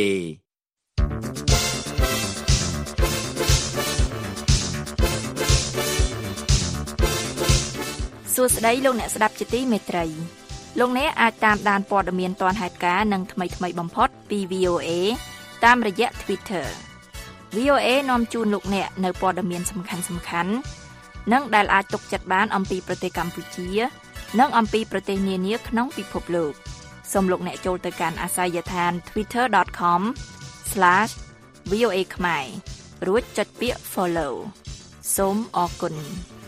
Speaker 3: សួស្តីលោកអ្នកស្ដាប់ជាទីមេត្រីលោកអ្នកអាចតាមដានព័ត៌មានទាន់ហេតុការណ៍និងថ្មីៗបំផុតពី វី អូ เอ តាមរយៈ Twitter វី អូ เอ នាំជូនលោកអ្នកនៅព័ត៌មានសំខាន់ៗនិងដែលអាចទុកចិត្តបានអំពីប្រទេសកម្ពុជានិងអំពីប្រទេសនានាក្នុងពិភពលោកសូមលោកអ្នកចូលទៅកាន់អាសយដ្ឋាន twitter dot com slash v o a khmer រួចចុចពាក្យ follow សូមអរគុណ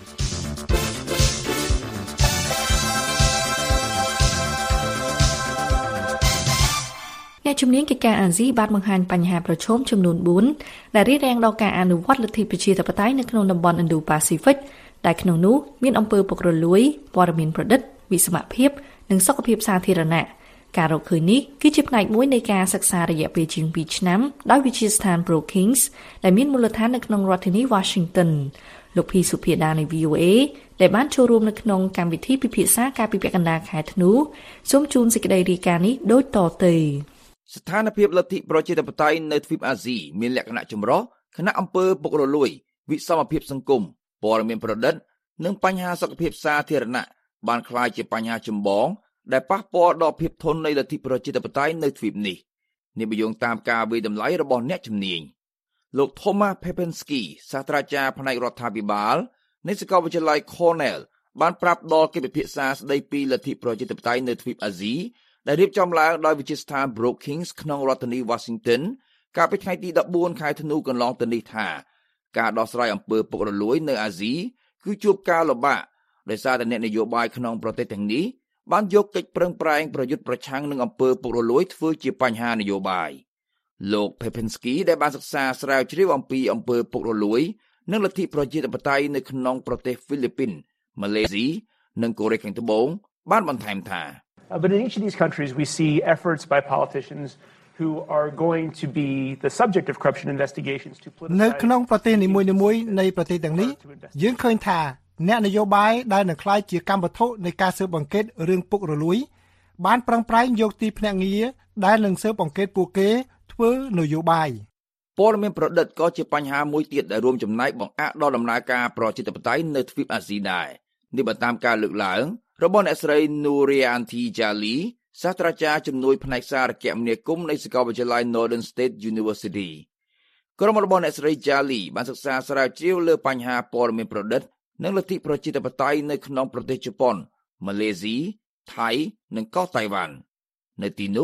Speaker 3: អ្នកជំនាញកិច្ចការអាស៊ីបានបង្ហាញបញ្ហាប្រឈមចំនួនបួនដែលរារាំងដល់ការអនុវត្តលទ្ធិប្រជាធិបតេយ្យនៅក្នុងតំបន់ Indo-Pacific ដែលក្នុងនោះមានអំពើពុករលួយព័ត៌មានប្រឌិតវិសមភាពនិងសុខភាពសាធារណៈការរកឃើញនេះគឺជាផ្នែកមួយនៃការសិក្សារយៈពេលជាងពីរឆ្នាំដោយវិទ្យាស្ថាន Brookings ដែលមានមូលដ្ឋាននៅក្នុងរដ្ឋធានី Washington លោកភីសុភាដានៃ វី អូ เอ ដែលបានចូលរួមនៅក្នុងកម្មវិធីពិភាក្សាការពីពាក់កណ្ដាលខែធ្នូសូមជូនសេចក្តីរាយការណ៍នេះដូចតទៅ
Speaker 21: ស្ថានភាពលទ្ធិប្រជាធិបតេយ្យនៅទ្វីបអាស៊ីមានលក្ខណៈចម្រុះខណៈអំពើពុករលួយវិសមភាពសង្គមព័ត៌មានប្រឌិតនិងបញ្ហាសុខភាពសាធារណៈបានក្លាយជាបញ្ហាចម្បងដែលប៉ះពាល់ដល់ភាពធន់នៃលទ្ធិប្រជាធិបតេយ្យនៅទ្វីបនេះនេះបញ្យល់តាមការវិយតម្លៃរបស់អ្នកជំនាញលោក Thomas Pepensky សាស្ត្រាចារ្យផ្នែករដ្ឋាភិបាលនៃសាកលវិទ្យាល័យ Cornell បានប្រាប់ដល់កិច្ចពិភាក្សាស្តីពីលទ្ធិប្រជាធិបតេយ្យនៅទ្វីបអាស៊ីដែលរៀបចំឡើងដោយវិទ្យាស្ថាន Brookings ក្នុងរដ្ឋធានី Washington កាលពីថ្ងៃទីដប់បួនខែធ្នូកន្លងទៅនេះថាការដោះស្រាយអំពើពុករលួយនៅអាស៊ីគឺជួបការលំបាកដោយសារតែអ្នកនយោបាយក្នុងប្រទេសទាំងនេះបានយកកិច្ចប្រឹងប្រែងប្រយុទ្ធប្រឆាំងនឹងអំពើពុករលួយធ្វើជាបញ្ហានយោបាយលោក Pepensky ដែលបានសិក្សាស្រាវជ្រាវអំពីអំពើពុករលួយនិងលទ្ធិប្រជាធិបតេយ្យនៅក្នុងប្រទេសហ្វីលីពីនម៉ាឡេស៊ីនិងកូរ៉េខាងត្បូងបានបន្ថែមថា
Speaker 22: Uh, but in each of these countries, we see efforts by politicians who are going to be the subject of corruption investigations to politicize.
Speaker 23: នៅក្នុងប្រទេសនីមួយៗនៃប្រទេសទាំងនេះយើងឃើញថាអ្នកនយោបាយដែលនឹងក្លាយជាកម្មវត្ថុនៃការស៊ើបអង្កេតរឿងពុករលួយបានប្រឹងប្រែងយកទីភ្នាក់ងារដែលនឹងស៊ើបអង្កេតពួកគេធ្វើនយោបាយ
Speaker 21: ព័ត៌មានប្រឌិតក៏ជាបញ្ហាមួយទៀតដែលរួមចំណែកបង្អាក់ដល់ដំណើរការប្រជាធិបតេយ្យនៅទ្វីបអាស៊ីដែរនេះបើតាមការលើកឡើងរបស់អ្នកស្រី Nurianti Jali សាស្ត្រាចារ្យជំនួយផ្នែកសារគមនាគមន៍នៃសាកលវិទ្យាល័យ Northern State University ក្រុមរបស់អ្នកស្រី Jali បានសិក្សាស្រាវជ្រាវលើបញ្ហាព័ត៌មានប្រឌិតនិងលទ្ធិប្រជាធិបតេយ្យនៅក្នុងប្រទេសជប៉ុនម៉ាឡេស៊ីថៃនិងក៏តៃវ៉ាន់នៅទីនោះ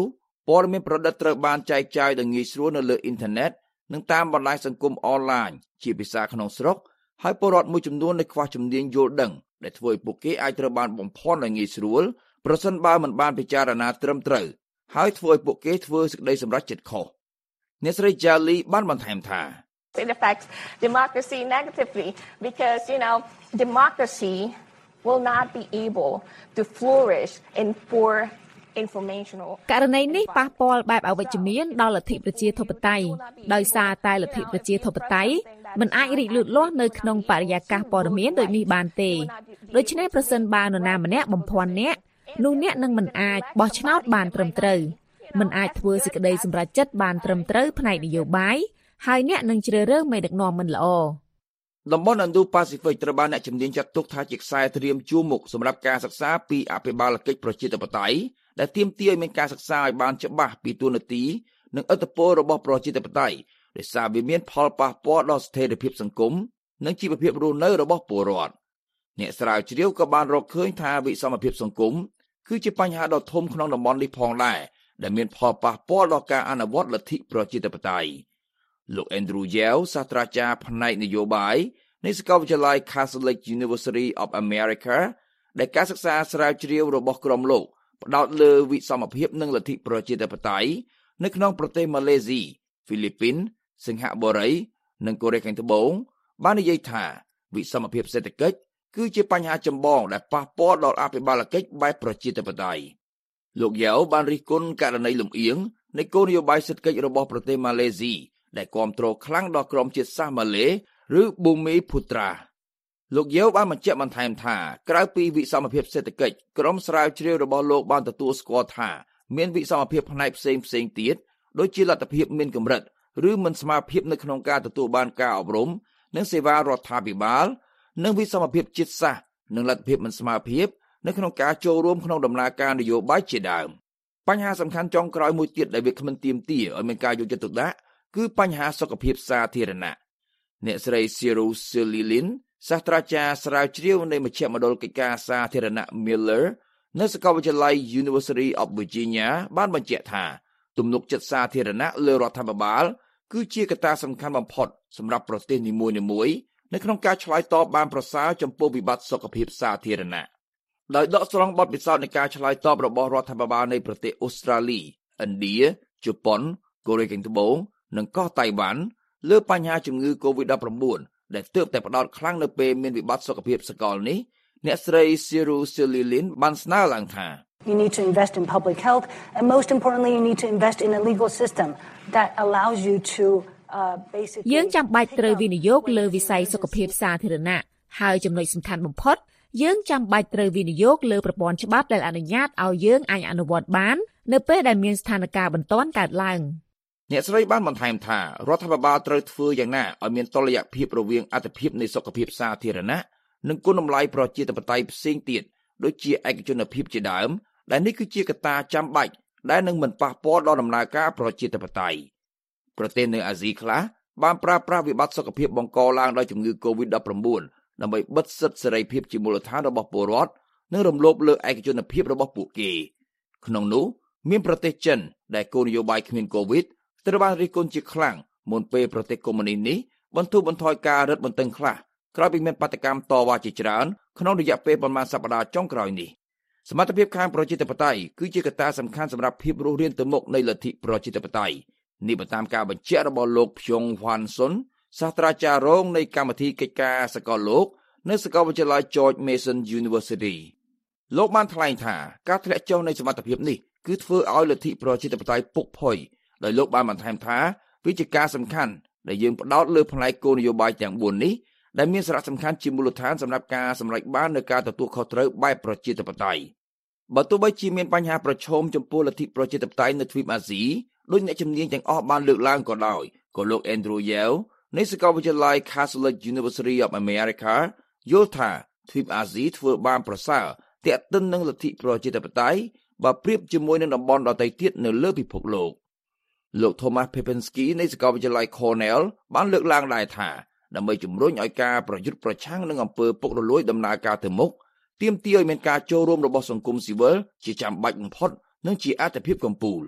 Speaker 21: ព័ត៌មានប្រឌិតត្រូវបានចែកចាយដោយងាយស្រួលនៅលើអ៊ីនធឺណិតនិងតាមបណ្ដាញសង្គមអនឡាញជាភាសាក្នុងស្រុកហើយពលរដ្ឋមួយចំនួននៅខ្វះជំនាញយល់ដឹងដែលធ្វើឲ្យពួកគេអាចត្រូវបានបំភាន់ដោយងាយស្រួលប្រសិនបើមិនបានពិចារណាត្រឹមត្រូវហើយធ្វើឲ្យពួកគេធ្វើសេចក្តីសម្រេចចិត្តខុសអ្នកស្រី Jali បានបន្ថែមថា
Speaker 1: It affects democracy negatively because you know democracy will not be able to flourish in poor informational
Speaker 2: ករណីនេះប៉ះពាល់បែបអវិជ្ជមានដល់លទ្ធិប្រជាធិបតេយ្យដោយសារតែលទ្ធិប្រជាធិបតេយ្យមិនអាចរីកលូតលាស់នៅក្នុងបរិយាកាសព័ត៌មានដូចនេះបានទេដូច្នេះប្រសិនបើនរណាម្នាក់បំភាន់អ្នកនោះអ្នកនឹងមិនអាចបោះឆ្នោតបានត្រឹមត្រូវមិនអាចធ្វើសេចក្តីសម្រេចចិត្តបានត្រឹមត្រូវផ្នែកនយោបាយហើយអ្នកនឹងជ្រើសរើសមេដឹកនាំមិនល្អ
Speaker 21: តំបន់ Indo-Pacific ត្រូវបានអ្នកជំនាញចាត់ទុកថាជាខ្សែត្រៀមជួរមុខសម្រាប់ការសិក្សាពីអភិបាលកិច្ចប្រជាធិបតេយ្យដែលទាមទារឲ្យមានការសិក្សាឲ្យបានច្បាស់ពីទូនាទីនិងឥទ្ធិពលរបស់ប្រជាធិបតេយ្យដោយសារវាមានផលប៉ះពាល់ដល់ស្ថិរភាពសង្គមនិងជីវភាពរស់នៅរបស់ពលរដ្ឋអ្នកស្រាវជ្រាវក៏បានរកឃើញថាវិសមភាពសង្គមគឺជាបញ្ហាដ៏ធំក្នុងតំបន់នេះផងដែរដែលមានផលប៉ះពាល់ដល់ការអនុវត្តលទ្ធិប្រជាធិបតេយ្យលោក Andrew Yeo សាស្ត្រាចារ្យផ្នែកនយោបាយនៃសាកលវិទ្យាល័យ Catholic University of America ដែលការសិក្សាស្រាវជ្រាវរបស់ក្រុមលោកផ្ដោតលើវិសមភាពនិងលទ្ធិប្រជាធិបតេយ្យនៅក្នុងប្រទេសម៉ាឡេស៊ីហ្វីលីពីនសិង្ហបុរីនិងកូរ៉េខាងត្បូងបាននិយាយថាវិសមភាពសេដ្ឋកិច្ចគឺជាបញ្ហាចម្បងដែលប៉ះពាល់ដល់អភិបាលកិច្ចបែបប្រជាធិបតេយ្យលោកយ៉ាវបានរិះគន់ករណីលំអៀងនៃគោលនយោបាយសេដ្ឋកិច្ចរបស់ប្រទេសម៉ាឡេស៊ីដែលគាំទ្រខ្លាំងដល់ក្រុមជាតិសាសន៍ម៉ាឡេឬប៊ូមីភូត្រាលោកយ៉ាវបានបញ្ជាក់បន្ថែមថាក្រៅពីវិសមភាពសេដ្ឋកិច្ចក្រុមស្រាវជ្រាវរបស់លោកបានទទួលស្គាល់ថាមានវិសមភាពផ្នែកផ្សេងផ្សេងទៀតដូចជាលទ្ធភាពមានកម្រិតឬមិនស្មើភាពនៅក្នុងការទទួលបានការអប់រំនិងសេវារដ្ឋាភិបាលនិងវិសមភាពជាតិសាសន៍និងលទ្ធភាពមិនស្មើភាពនៅក្នុងការចូលរួមក្នុងដំណើរការនយោបាយជាដើមបញ្ហាសំខាន់ចុងក្រោយមួយទៀតដែលវាគ្មិនទាមទារឲ្យមានការយកចិត្តទុកដាក់គឺបញ្ហាសុខភាពសាធារណៈអ្នកស្រី Cyril Sililin សាស្ត្រាចារ្យស្រាវជ្រាវនៃមជ្ឈមណ្ឌលកិច្ចការសាធារណៈ Miller នៅសាកលវិទ្យាល័យ University of Virginia បានបញ្ជាក់ថាទំនុកចិត្តសាធារណៈលើរដ្ឋាភិបាលគឺជាកត្តាសំខាន់បំផុតសម្រាប់ប្រទេសនីមួយៗនៅក្នុងការឆ្លើយតបបានប្រសើរចំពោះវិបត្តិសុខភាពសាធារណៈដោយដកស្រង់បទពិសោធន៍នៃការឆ្លើយតបរបស់រដ្ឋាភិបាលនៃប្រទេសអូស្ត្រាលីឥណ្ឌាជប៉ុនកូរ៉េខាងត្បូងនិងកោះតៃវ៉ាន់លើបញ្ហាជំងឺ COVID ដប់ប្រាំបួន ដែលទើបតែផ្ដោតខ្លាំងនៅពេលមានវិបត្តិសុខភាពសកលនេះអ្នកស្រី Cyril Sililin បានស្នើឡើងថា
Speaker 4: You need to invest in public health and most importantly you need to invest in a legal system that allows you to uh, basically
Speaker 2: យើងចាំបាច់ត្រូវវិនិយោគលើវិស័យសុខភាពសាធារណៈហើយចំណុចសំខាន់បំផុតយើងចាំបាច់ត្រូវវិនិយោគលើប្រព័ន្ធច្បាប់ដែលអនុញ្ញាតឲ្យយើងអាចអនុវត្តបាននៅពេលដែលមានស្ថានភាពបន្ទាន់កើតឡើង
Speaker 21: អ្នកស្រីបានបន្ថែមថារដ្ឋាភិបាលត្រូវធ្វើយ៉ាងណាឲ្យមានតុល្យភាពរវាងអត្ថប្រយោជន៍នៃសុខភាពសាធារណៈនិងគុណតម្លៃប្រជាធិបតេយ្យផ្សេងទៀតដូចជាឯកជនភាពជាដើមដែលនេះគឺជាកត្តាចាំបាច់ដែលនឹងមិនប៉ះពាល់ដល់ដំណើរការប្រជាធិបតេយ្យប្រទេសនៅអាស៊ីខ្លះបានប្រើប្រាស់វិបត្តិសុខភាពបង្កឡើងដោយជំងឺ COVID ដប់ប្រាំបួន ដើម្បីបិទសិទ្ធិសេរីភាពជាមូលដ្ឋានរបស់ពលរដ្ឋនិងរំលោភលើឯកជនភាពរបស់ពួកគេក្នុងនោះមានប្រទេសចិនដែលគោលនយោបាយគ្មាន COVID ត្រូវបានរិះគន់ជាខ្លាំងមុនពេលប្រទេសកុម្មុយនីសនេះបន្ធូរបន្ថយការរឹតបន្តឹងខ្លះក្រោយពីមានបាតកម្មតវ៉ាជាច្រើនក្នុងរយៈពេលប្រមាណសប្តាហ៍ចុងក្រោយនេះសមត្ថភាពខាងប្រជាធិបតេយ្យគឺជាកត្តាសំខាន់សម្រាប់ភាពរស់រានទៅមុខនៃលទ្ធិប្រជាធិបតេយ្យនេះបើតាមការបញ្ជាក់របស់លោក Pyong Hwan Sun សាស្ត្រាចារ្យរងនៃកម្មវិធីកិច្ចការសកលលោកនៅសាកលវិទ្យាល័យ George Mason University លោកបានថ្លែងថាការធ្លាក់ចុះនៃសមត្ថភាពនេះគឺធ្វើឲ្យលទ្ធិប្រជាធិបតេយ្យពុកផុយដោយលោកបានបន្ថែមថាវាជាការសំខាន់ដែលយើងផ្ដោតលើផ្នែកគោលនយោបាយទាំងបួននេះដែលមានសារៈសំខាន់ជាមូលដ្ឋានសម្រាប់ការសម្រេចបាននូវការទទួលខុសត្រូវបែបប្រជាធិបតេយ្យបើទោះបីជាមានបញ្ហាប្រឈមចំពោះលទ្ធិប្រជាធិបតេយ្យនៅទ្វីបអាស៊ីដោយអ្នកជំនាញទាំងអស់បានលើកឡើងក៏ដោយក៏លោក Andrew Yeo នៃសាកលវិទ្យាល័យ Catholic University of America យល់ថាទ្វីបអាស៊ីធ្វើបានប្រសើរទាក់ទិននឹងលទ្ធិប្រជាធិបតេយ្យបើប្រៀបជាមួយនឹងតំបន់ដទៃទៀតនៅលើពិភពលោកលោក Thomas Pepinski នៃសាកលវិទ្យាល័យ Cornell បានលើកឡើងដែរថាដើម្បីជំរុញឲ្យការប្រយុទ្ធប្រឆាំងនឹងអំពើពុករលួយដំណើរការទៅមុខទាមទារឲ្យមានការចូលរួមរបស់សង្គមស៊ីវិលជាចាំបាច់បំផុតនិងជាអាទិភាពកំពូល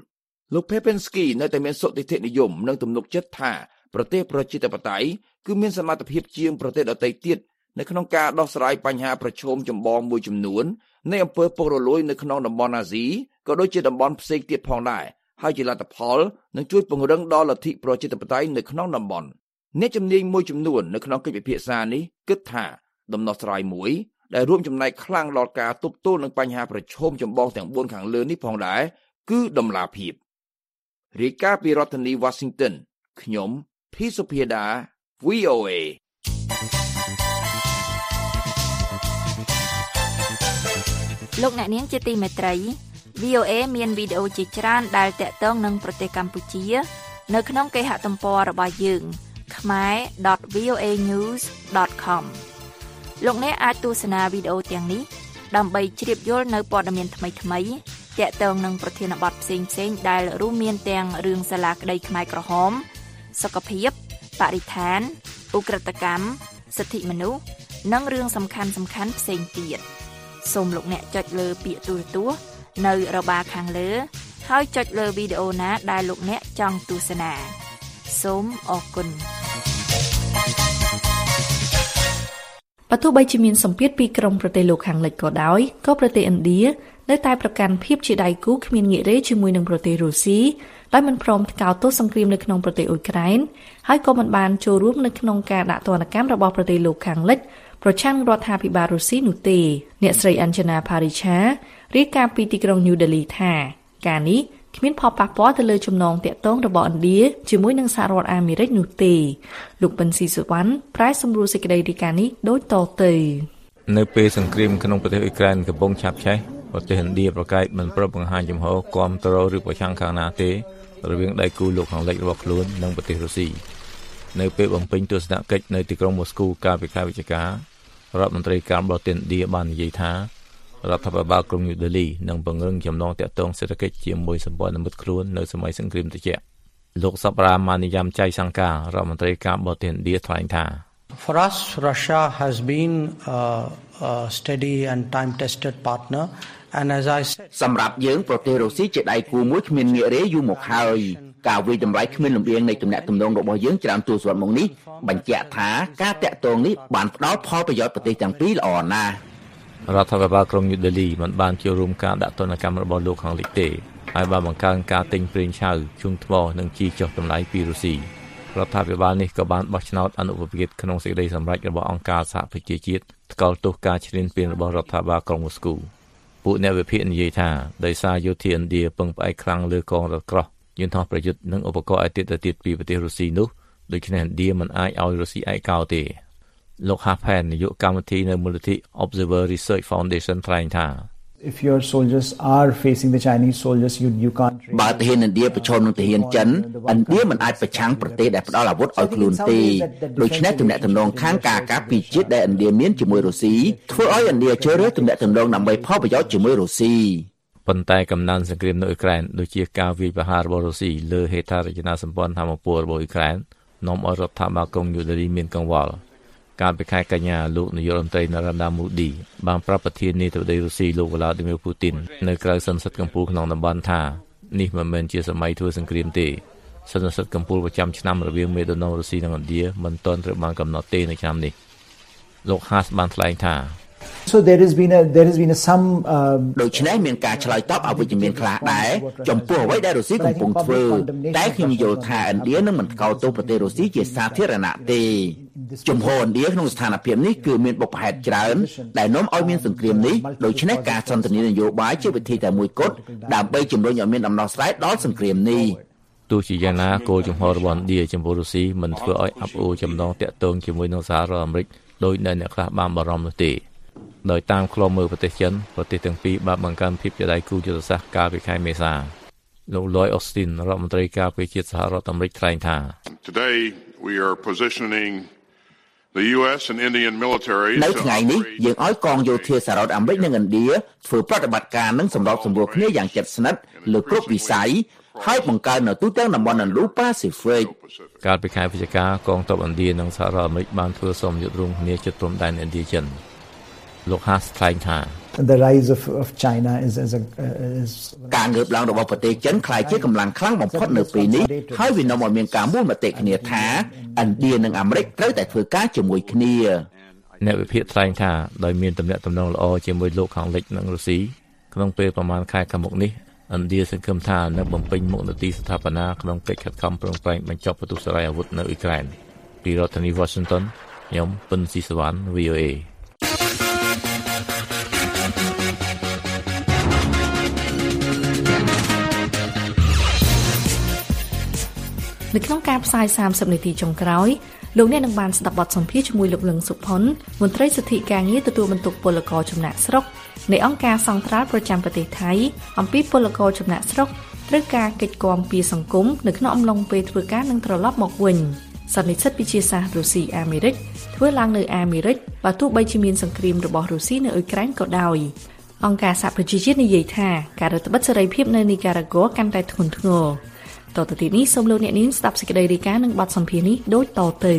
Speaker 21: លោក Pepensky នៅតែមានសុតិធិនិយមនិងទំនុកចិត្តថាប្រទេសប្រជាធិបតេយ្យគឺមានសមត្ថភាពជាងប្រទេសដទៃទៀតនៅក្នុងការដោះស្រាយបញ្ហាប្រឈមចម្បងមួយចំនួននៃអំពើពុករលួយនៅក្នុងតំបន់អាស៊ីក៏ដូចជាតំបន់ផ្សេងទៀតផងដែរហើយជាលទ្ធផលនឹងជួយពង្រឹងដល់លទ្ធិប្រជាធិបតេយ្យនៅក្នុងតំបន់អ្នកជំនាញមួយចំនួននៅក្នុងកិច្ចពិភាក្សានេះគិតថាដំណោះស្រាយមួយដែលរួមចំណែកខ្លាំងដល់ការទប់ទល់នឹងបញ្ហាប្រឈមចម្បងទាំងបួនខាងលើនេះផងដែរគឺដំណាភៀបរាយការណ៍ពីរដ្ឋធានី Washington ខ្ញុំភីសុភាដា វី អូ เอ
Speaker 2: លោកអ្នកនាងជាទីមេត្រី វី អូ เอ មានវីដេអូជាច្រើនដែលតាក់ទងនឹងប្រទេសកម្ពុជានៅក្នុងគេហទំព័ររបស់យើង khmer dot v o a news dot com លោកអ្នកអាចទស្សនាវីដេអូទាំងនេះដើម្បីជ្រាបយល់នៅព័ត៌មានថ្មីៗតាក់ទងនឹងប្រធានបទផ្សេងៗដែលរួមមានទាំងរឿងសាលាក្តីខ្មែរក្រហមសុខភាពបរិស្ថានឧក្រិដ្ឋកម្មសិទ្ធិមនុស្សនិងរឿងសំខាន់ៗផ្សេងទៀតសូមលោកអ្នកចុចលើពាក្យទូរទស្សន៍នៅរបារខាងលើហើយចុចលើវីដេអូណាដែលលោកអ្នកចង់ទស្សនាសូមអរគុណ
Speaker 3: បើទោះបីជាមានសម្ពាធពីក្រមប្រទេសលោកខាងលិចក៏ដោយក៏ប្រទេសឥណ្ឌានៅតែប្រកាន់ភាពជាដៃគូគ្មានងាករេជាមួយនឹងប្រទេសរុស្ស៊ីដោយមិនព្រមថ្កោលទោសសង្គ្រាមនៅក្នុងប្រទេសអ៊ុយក្រែនហើយក៏មិនបានចូលរួមនៅក្នុងការដាក់ទណ្ឌកម្មរបស់ប្រទេសលោកខាងលិចប្រឆាំងនឹងរដ្ឋាភិបាលរុស្ស៊ីនោះទេអ្នកស្រីអញ្ជនាផារីឆារាយការណ៍ពីទីក្រុងញូដេលីថាការនេះគ្មានផលប៉ះពាល់ទៅលើចំណងទាក់ទងរបស់ឥណ្ឌាជាមួយនឹងសហរដ្ឋអាមេរិកនោះទេលោកប៊ិនស៊ីសុវណ្ណប្រែសម្រួលសេចក្តីរាយការណ៍នេះដូចតទៅ
Speaker 11: នៅពេលសង្គ្រាមក្នុងប្រទេសអ៊ុយក្រែនកំពុងឆាបឆេះប្រទេសឥណ្ឌាប្រកែកមិនប្រឹងបង្ហាញចំហគាំទ្រឬប្រឆាំងខាងណាទេរវាងដៃគូលោកខាងលិចរបស់ខ្លួននិងប្រទេសរុស្ស៊ីនៅពេលបំពេញទស្សនកិច្ចនៅទីក្រុងម៉ូស្គូកាលពីខែវិច្ឆិការដ្ឋមន្ត្រីការបរទេសឥណ្ឌាបាននិយាយថារដ្ឋាភិបាលក្រុងញូដេលីនឹងពង្រឹងចំណងទាក់ទងសេដ្ឋកិច្ចជាមួយសម្ព័ន្ធមិត្តខ្លួននៅសម័យសង្គ្រាមត្រជាក់លោកសប្រាមានិយមចៃសង្ការរដ្ឋមន្ត្រីការបរទេសឥណ្ឌាថ្លែងថា
Speaker 5: For us Russia has been a, a steady and time tested partner and as I said
Speaker 7: សម្រាប់យើងប្រទេសរុស្ស៊ីជាដៃគូមួយគ្មានងាករេយូរមកហើយការវិតម្លៃគ្មានលំអៀងនៃទំនាក់ទំនងរបស់យើងច្រើនទសវត្សរ៍មកនេះបញ្ជាក់ថាការតាក់ទងនេះបានផ្ដល់ផលប្រយោជន៍ប្រទេសទាំងពីរល្អណាស់
Speaker 11: រដ្ឋាភិបាលក្រុងញូដេលីមិនបានចូលរួមការដាក់ទណ្ឌកម្មរបស់លោកខាងលិចទេហើយបានបង្កើនការទិញប្រេងឆៅជុំថ្មនិងជីចុះតម្លៃពីរុស្ស៊ីរដ្ឋាភិបាលនេះក៏បានបោះឆ្នោតអនុប្រភេទក្នុងសេចក្តីសម្រេចរបស់អង្គការសហប្រជាជាតិថ្កោលទោសការឈ្លានពានរបស់រដ្ឋាភិបាលក្រុងម៉ូស្គូពួកអ្នកវិភាគនិយាយថាដោយសារយោធាឥណ្ឌាពឹងផ្អែកខ្លាំងលើកងរថក្រោះយន្តហោះប្រយុទ្ធនិងឧបករណ៍ឯទៀតទៅទៀតពីប្រទេសរុស្ស៊ីនោះដូច្នេះឥណ្ឌាមិនអាចឲ្យរុស្ស៊ីឯកោទេលោក Hapen នាយកកម្មវិធីនៅមូលនិធិ Observer Research Foundation ថ្លែងថា
Speaker 6: If your soldiers are facing the Chinese soldiers you you can't
Speaker 7: បើទាហានឥណ្ឌាប្រឈមនឹងទាហានចិនឥណ្ឌាមិនអាចប្រឆាំងប្រទេសដែលផ្ដល់អាវុធឲ្យខ្លួនទេដូច្នេះទំនាក់ទំនងខាងការការពារជាតិដែលឥណ្ឌាមានជាមួយរុស្ស៊ីធ្វើឲ្យឥណ្ឌាជ្រើសរើសទំនាក់ទំនងដើម្បីផលប្រយោជន៍ជាមួយរុស្ស៊ី
Speaker 11: ប៉ុន្តែកំណើនសង្គ្រាមនៅអ៊ុយក្រែនដូចជាការវាយប្រហាររបស់រុស្ស៊ីលើហេដ្ឋារចនាសម្ព័ន្ធថាមពលរបស់អ៊ុយក្រែននាំឲ្យរដ្ឋាភិបាលក្រុងញូដេលីមានកង្វល់កាលពីខែកញ្ញាលោកនាយករដ្ឋមន្ត្រីណារ៉ាដាមូឌីបានប្រាប់ប្រធានាធិបតីរុស្ស៊ីលោក Vladimir Putin នៅក្រៅសន្និសីទកំពូលក្នុងតំបន់ថានេះមិនមែនជាសម័យធ្វើសង្គ្រាមទេសន្និសីទកំពូលប្រចាំឆ្នាំរវាងមេដឹកនាំរុស្ស៊ីនិងឥណ្ឌាមិនទាន់ត្រូវបានកំណត់ទេនៅឆ្នាំនេះលោក Haas បានថ្លែងថា
Speaker 6: So there has been a there has been a some
Speaker 7: ដូច្នេះមានការឆ្លើយតបអវិជ្ជមានខ្លះដែរចំពោះអ្វីដែលរុស្ស៊ីកំពុងធ្វើតែខ្ញុំយល់ថាឥណ្ឌានឹងមិនថ្កោលទោសប្រទេសរុស្ស៊ីជាសាធារណៈទេជំហរឥណ្ឌាក្នុងស្ថានភាពនេះគឺមានបុព្វហេតុច្រើនដែលនាំឲ្យមានសង្គ្រាមនេះដូច្នេះការសន្ទនានយោបាយជាវិធីតែមួយគត់ដើម្បីជំរុញឲ្យមានដំណោះស្រាយដល់សង្គ្រាមនេះ
Speaker 11: ទោះជាយ៉ាងណាគោលជំហររបស់ឥណ្ឌាចំពោះរុស្ស៊ីមិនធ្វើឲ្យអាប់អួរចំណងតាក់ទងជាមួយនឹងសហរដ្ឋអាមេរិកដោយនៅអ្នកខ្លះបានបារម្ភនោះទេដោយតាមឃ្លាំមើលប្រទេសចិនប្រទេសទាំងពីរបានបង្កើនភាពជាដៃគូយុទ្ធសាស្ត្រកាលពីខែមេសាលោក Lloyd Austin រដ្ឋមន្ត្រីការពារជាតិសហរដ្ឋអាមេរិកថ្លែងថា
Speaker 8: Today we are positioning the U S and Indian militaries
Speaker 7: នៅថ្ងៃនេះយើងឲ្យកងយោធាសហរដ្ឋអាមេរិកនិងឥណ្ឌាធ្វើប្រតិបត្តិការនិងសម្របសម្រួលគ្នាយ៉ាងជិតស្និទ្ធលើគ្រប់វិស័យហើយបង្កើននៅទូទាំងតំបន់ Indo-Pacific
Speaker 11: កាលពីខែវិច្ឆិកាកងទ័ពឥណ្ឌានិងសហរដ្ឋអាមេរិកបានធ្វើសមយុទ្ធរួមគ្នាជិតព្រំដែនឥណ្ឌាចិនលោក Haas ថ្លែងថា
Speaker 6: The rise of of China is as a is
Speaker 7: ការងើបឡើងរបស់ប្រទេសចិនក្លាយជាកម្លាំងខ្លាំងបំផុតនៅពេលនេះហើយវានាំឲ្យមានការមូលមតិគ្នាថាឥណ្ឌានិងអាមេរិកត្រូវតែធ្វើការជាមួយគ្នា
Speaker 11: អ្នកវិភាគថ្លែងថាដោយមានទំនាក់ទំនងល្អជាមួយលោកខាងលិចនិងរុស្ស៊ីក្នុងពេលប្រមាណខែខាងមុខនេះឥណ្ឌាសង្ឃឹមថានឹងបំពេញមុខនទីស្ថាបនាក្នុងកិច្ចខិតខំប្រឹងប្រែងបញ្ចប់បន្ទុះសារាយអាវុធនៅអ៊ុយក្រែនពីរដ្ឋធានី Washington ខ្ញុំពិនស៊ីសវណ្ណ V O A
Speaker 3: នៅក្នុងការផ្សាយសាមសិបនាទីចុងក្រោយលោកអ្នកនឹងបានស្ដាប់បទសម្ភាសន៍ជាមួយលោកលឹងសុផុនមន្ត្រីសិទ្ធិការងារទទួលបន្ទុកពលករចំណាក់ស្រុកនៃអង្គការសង្ត្រាល់ប្រចាំប្រទេសថៃអំពីពលករចំណាក់ស្រុកត្រូវការកិច្ចគាំពារសង្គមនៅក្នុងអំឡុងពេលធ្វើការនឹងត្រឡប់មកវិញសន្និសីទវិទ្យាសាស្ត្ររុស្ស៊ីអាមេរិកធ្វើឡើងនៅអាមេរិកបើទោះបីជាមានសង្គ្រាមរបស់រុស្ស៊ីនៅអ៊ុយក្រែនក៏ដោយអង្គការសហប្រជាជាតិនិយាយថាការរឹតបន្តឹងសេរីភាពនៅនីការ៉ាហ្គ័កាន់តែធ្ងន់ធ្ងរតទៅទីនេះសូមលោកអ្នកនាងស្ដាប់សេចក្តីរាយការណ៍និងបទសម្ភាសន៍នេះដូចតទៅ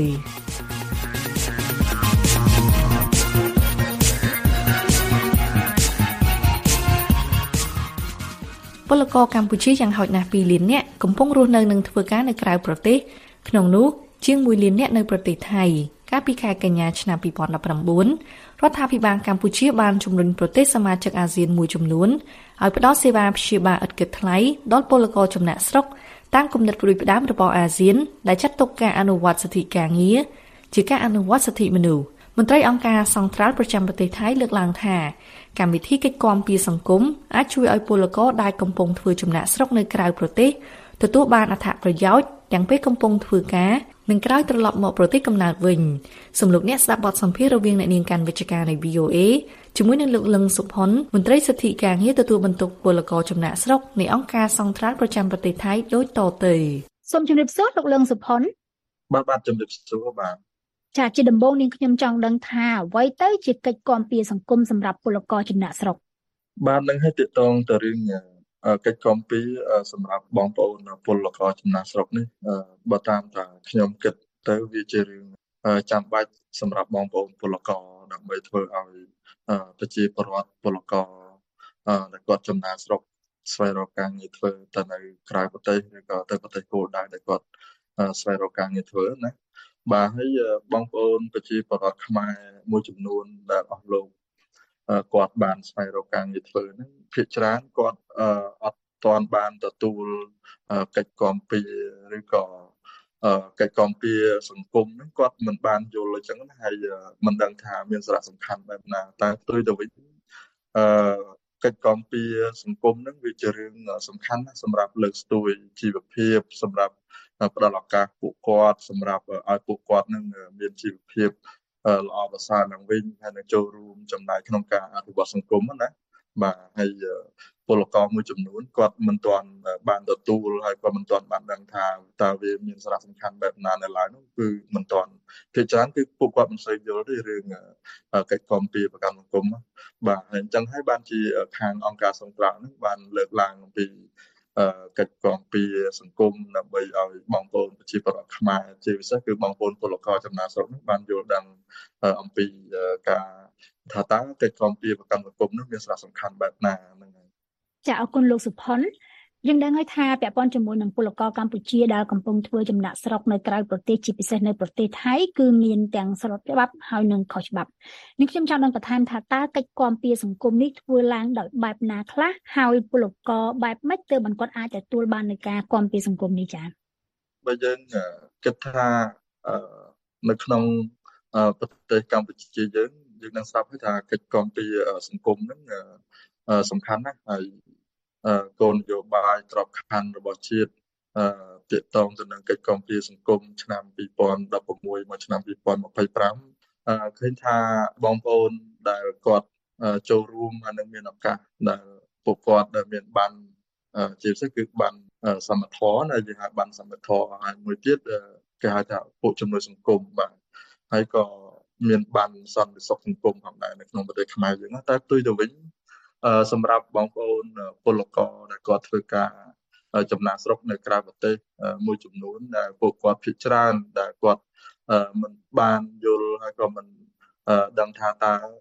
Speaker 3: ពលករកម្ពុជាយ៉ាងហោចណាស់ពីរលាននាក់កំពុងរស់នៅនិងធ្វើការនៅក្រៅប្រទេសក្នុងនោះជាងមួយលាននាក់នៅប្រទេសថៃកាលពីខែកញ្ញាឆ្នាំពីរពាន់ដប់ប្រាំបួនរដ្ឋាភិបាលកម្ពុជាបានជំរុញប្រទេសសមាជិកអាស៊ានមួយចំនួនឲ្យផ្តល់សេវាព្យាបាលឥតគិតថ្លៃដល់ពលករចំណាក់ស្រុកតាមគំនិតផ្ដួចផ្ដើមរបស់អាស៊ានដែលចាត់ទុកការអនុវត្តសិទ្ធិការងារជាការអនុវត្តសិទ្ធិមនុស្សមន្ត្រីអង្គការសង្ត្រាល់ប្រចាំប្រទេសថៃលើកឡើងថាកម្មវិធីកិច្ចគាំពារសង្គមអាចជួយឲ្យពលករដែលកំពុងធ្វើចំណាក់ស្រុកនៅក្រៅប្រទេសទទួលបានអត្ថប្រយោជន៍ទាំងពេលកំពុងធ្វើការនិងក្រោយត្រឡប់មកប្រទេសកំណើតវិញសូមលោកអ្នកស្ដាប់បទសម្ភាសន៍រវាងអ្នកនាងកាន់វិទ្យការនៃ V O A ជាមួយនឹងលោកលឹងសុផុនមន្ត្រីសិទ្ធិការងារទទួលបន្ទុកពលករចំណាក់ស្រុកនៃអង្គការសង្ត្រាល់ប្រចាំប្រទេសថៃដូចតទៅ
Speaker 9: សូមជម្រាបសួរលោកលឹងសុផុន
Speaker 10: បាទបាទជម្រាបសួរបាទ
Speaker 9: ចាជាដំបូងនាងខ្ញុំចង់ដឹងថាអ្វីទៅជាកិច្ចគាំពារសង្គមសម្រាប់ពលករចំណាក់ស្រុក
Speaker 10: បាទនឹងឲ្យទាក់ទងទៅរឿងកិច្ចគាំពារសម្រាប់បងប្អូនពលករចំណាក់ស្រុកនេះបើតាមតាខ្ញុំគិតទៅវាជារឿងចាំបាច់សម្រាប់បងប្អូនពលករដើម្បីធ្វើឲ្យប្រជាពលរដ្ឋពលករដែលគាត់ចំណាក់ស្រុកស្វែងរកការងារធ្វើទៅនៅក្រៅប្រទេសឬក៏ទៅប្រទេសគោលដៅដែលគាត់ស្វែងរកការងារធ្វើណាបាទហើយបងប្អូនប្រជាពលរដ្ឋខ្មែរមួយចំនួនដែលអស់លោកគាត់បានស្វែងរកការងារធ្វើហ្នឹងភាគច្រើនគាត់អត់ទាន់បានទទួលកិច្ចគាំពារឬក៏កិច្ចគាំពារសង្គមហ្នឹងគាត់មិនបានយល់អញ្ចឹងហើយមិនដឹងថាមានសារៈសំខាន់បែបណាតែផ្ទុយទៅវិញអឺកិច្ចគាំពារសង្គមហ្នឹងវាជារឿងសំខាន់ណាស់សម្រាប់លើកស្ទួយជីវភាពសម្រាប់ផ្ដល់ឱកាសពួកគាត់សម្រាប់ឲ្យពួកគាត់នឹងមានជីវភាពល្អប្រសើរឡើងវិញហើយនឹងចូលរួមចំណែកក្នុងការអភិវឌ្ឍសង្គមណាបាទហើយពលករមួយចំនួនគាត់មិនទាន់បានទទួលហើយគាត់មិនទាន់បានដឹងថាតើវាមានសារៈសំខាន់បែបណានៅឡើយនោះគឺមិនទាន់ភាគច្រើនគឺពួកគាត់មិនសូវយល់ទេរឿងកិច្ចគាំពារប្រកាន់សង្គមបាទហើយអញ្ចឹងហើយបានជាខាងអង្គការសង្ត្រាល់នេះបានលើកឡើងអំពីកិច្ចគាំពារសង្គមដើម្បីឲ្យបងប្អូនប្រជាពលរដ្ឋខ្មែរជាពិសេសគឺបងប្អូនពលករចំណាក់ស្រុកនេះបានយល់ដឹងអំពីការថាតើកិច្ចគាំពារប្រកាន់សង្គមនោះមានសារៈសំខាន់បែបណាហ្នឹងហើយ
Speaker 9: ចាអរគុណលោកសុផុនយើងដឹងហើយថាពាក់ព័ន្ធជាមួយនឹងពលករកម្ពុជាដែលកំពុងធ្វើចំណាក់ស្រុកនៅក្រៅប្រទេសជាពិសេសនៅប្រទេសថៃគឺមានទាំងស្របច្បាប់ហើយនិងខុសច្បាប់នេះខ្ញុំចង់ដឹងបន្ថែមថាតើកិច្ចគាំពារសង្គមនេះធ្វើឡើងដោយបែបណាខ្លះហើយពលករបែបម៉េចទើបបានគាត់អាចទទួលបាននៃការគាំពារសង្គមនេះចា៎
Speaker 10: បើយើងគិតថានៅក្នុងប្រទេសកម្ពុជាយើងយើងនឹងស្ដាប់ថាកិច្ចគាំពារសង្គមហ្នឹងសំខាន់ណាស់ហើយគោលនយោបាយក្របខ័ណ្ឌរបស់ជាតិទាក់ទងទៅនឹងកិច្ចគាំពារសង្គមឆ្នាំពីរពាន់ដប់ប្រាំមួយមកឆ្នាំពីរពាន់ម្ភៃប្រាំឃើញថាបងប្អូនដែលគាត់ចូលរួមហើយនឹងមានឱកាសដែលពួកគាត់ដែលមានបានជាពិសេសគឺបានសមត្ថភាពណាយើងហៅបានសមត្ថភាពហើយមួយទៀតគេហៅថាពួកជំនួយសង្គមបាទហើយក៏មានបានសន្តិសុខសង្គមផងដែរនៅក្នុងប្រទេសខ្មែរយើងតែផ្ទុយទៅវិញសម្រាប់បងប្អូនពលករដែលគាត់ធ្វើការចំណាក់ស្រុកនៅក្រៅប្រទេសមួយចំនួនដែលពួកគាត់ភាគច្រើនដែលគាត់មិនបានយល់ហើយក៏មិនដឹងថាតើ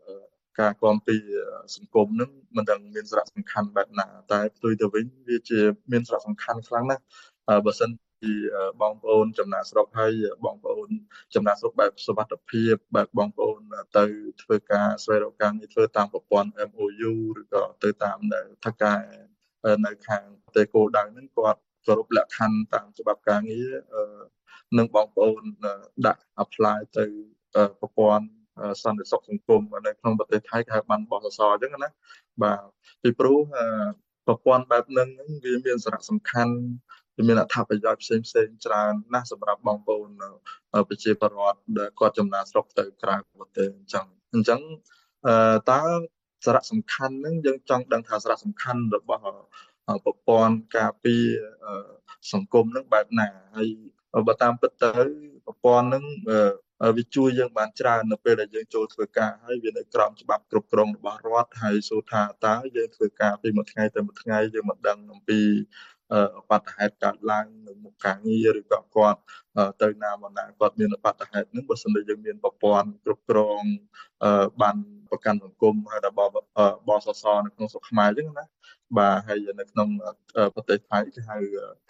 Speaker 10: ការគាំពារសង្គមហ្នឹងមិនដឹងមានសារៈសំខាន់បែបណាតែផ្ទុយទៅវិញវាជាមានសារៈសំខាន់ខ្លាំងណាស់បើសិនជាបងប្អូនចំណាក់ស្រុកហើយបងប្អូនចំណាក់ស្រុកបែបសុវត្ថិភាពបែបបងប្អូនទៅធ្វើការស្វែងរកការងារធ្វើតាមប្រព័ន្ធ M O U ឬក៏ទៅតាមដែលថាការនៅខាងប្រទេសគោលដៅហ្នឹងគាត់គោរពលក្ខខណ្ឌតាមច្បាប់ការងារនឹងបងប្អូនដាក់ apply ទៅប្រព័ន្ធសន្តិសុខសង្គមនៅក្នុងប្រទេសថៃគេហៅបានបសសអញ្ចឹងណាបាទពីព្រោះប្រព័ន្ធបែបហ្នឹងវាមានសារៈសំខាន់វាមានអត្ថប្រយោជន៍ផ្សេងផ្សេងច្រើនណាស់សម្រាប់បងប្អូនប្រជាពលរដ្ឋដែលគាត់ចំណាកស្រុកទៅក្រៅប្រទេសអញ្ចឹងអញ្ចឹងតើសារៈសំខាន់ហ្នឹងយើងចង់ដឹងថាសារៈសំខាន់របស់ប្រព័ន្ធការពារសង្គមហ្នឹងបែបណាហើយបើតាមពិតទៅប្រព័ន្ធហ្នឹងវាជួយយើងបានច្រើននៅពេលដែលយើងចូលធ្វើការហើយវានៅក្រោមច្បាប់គ្រប់គ្រងរបស់រដ្ឋហើយសួរថាតើយើងធ្វើការពីមួយថ្ងៃទៅមួយថ្ងៃយើងមិនដឹងអំពីបាតុហេតុកើតឡើងនៅមុខការងារឬក៏គាត់ទៅណាមកណាគាត់មានបាតុហេតុហ្នឹងបើសិនជាយើងមានប្រព័ន្ធគ្រប់គ្រងបានប្រកាន់សង្គមហើយដល់បសសនៅក្នុងស្រុកខ្មែរអញ្ចឹងណាបាទហើយនៅក្នុងប្រទេសថៃគេហៅ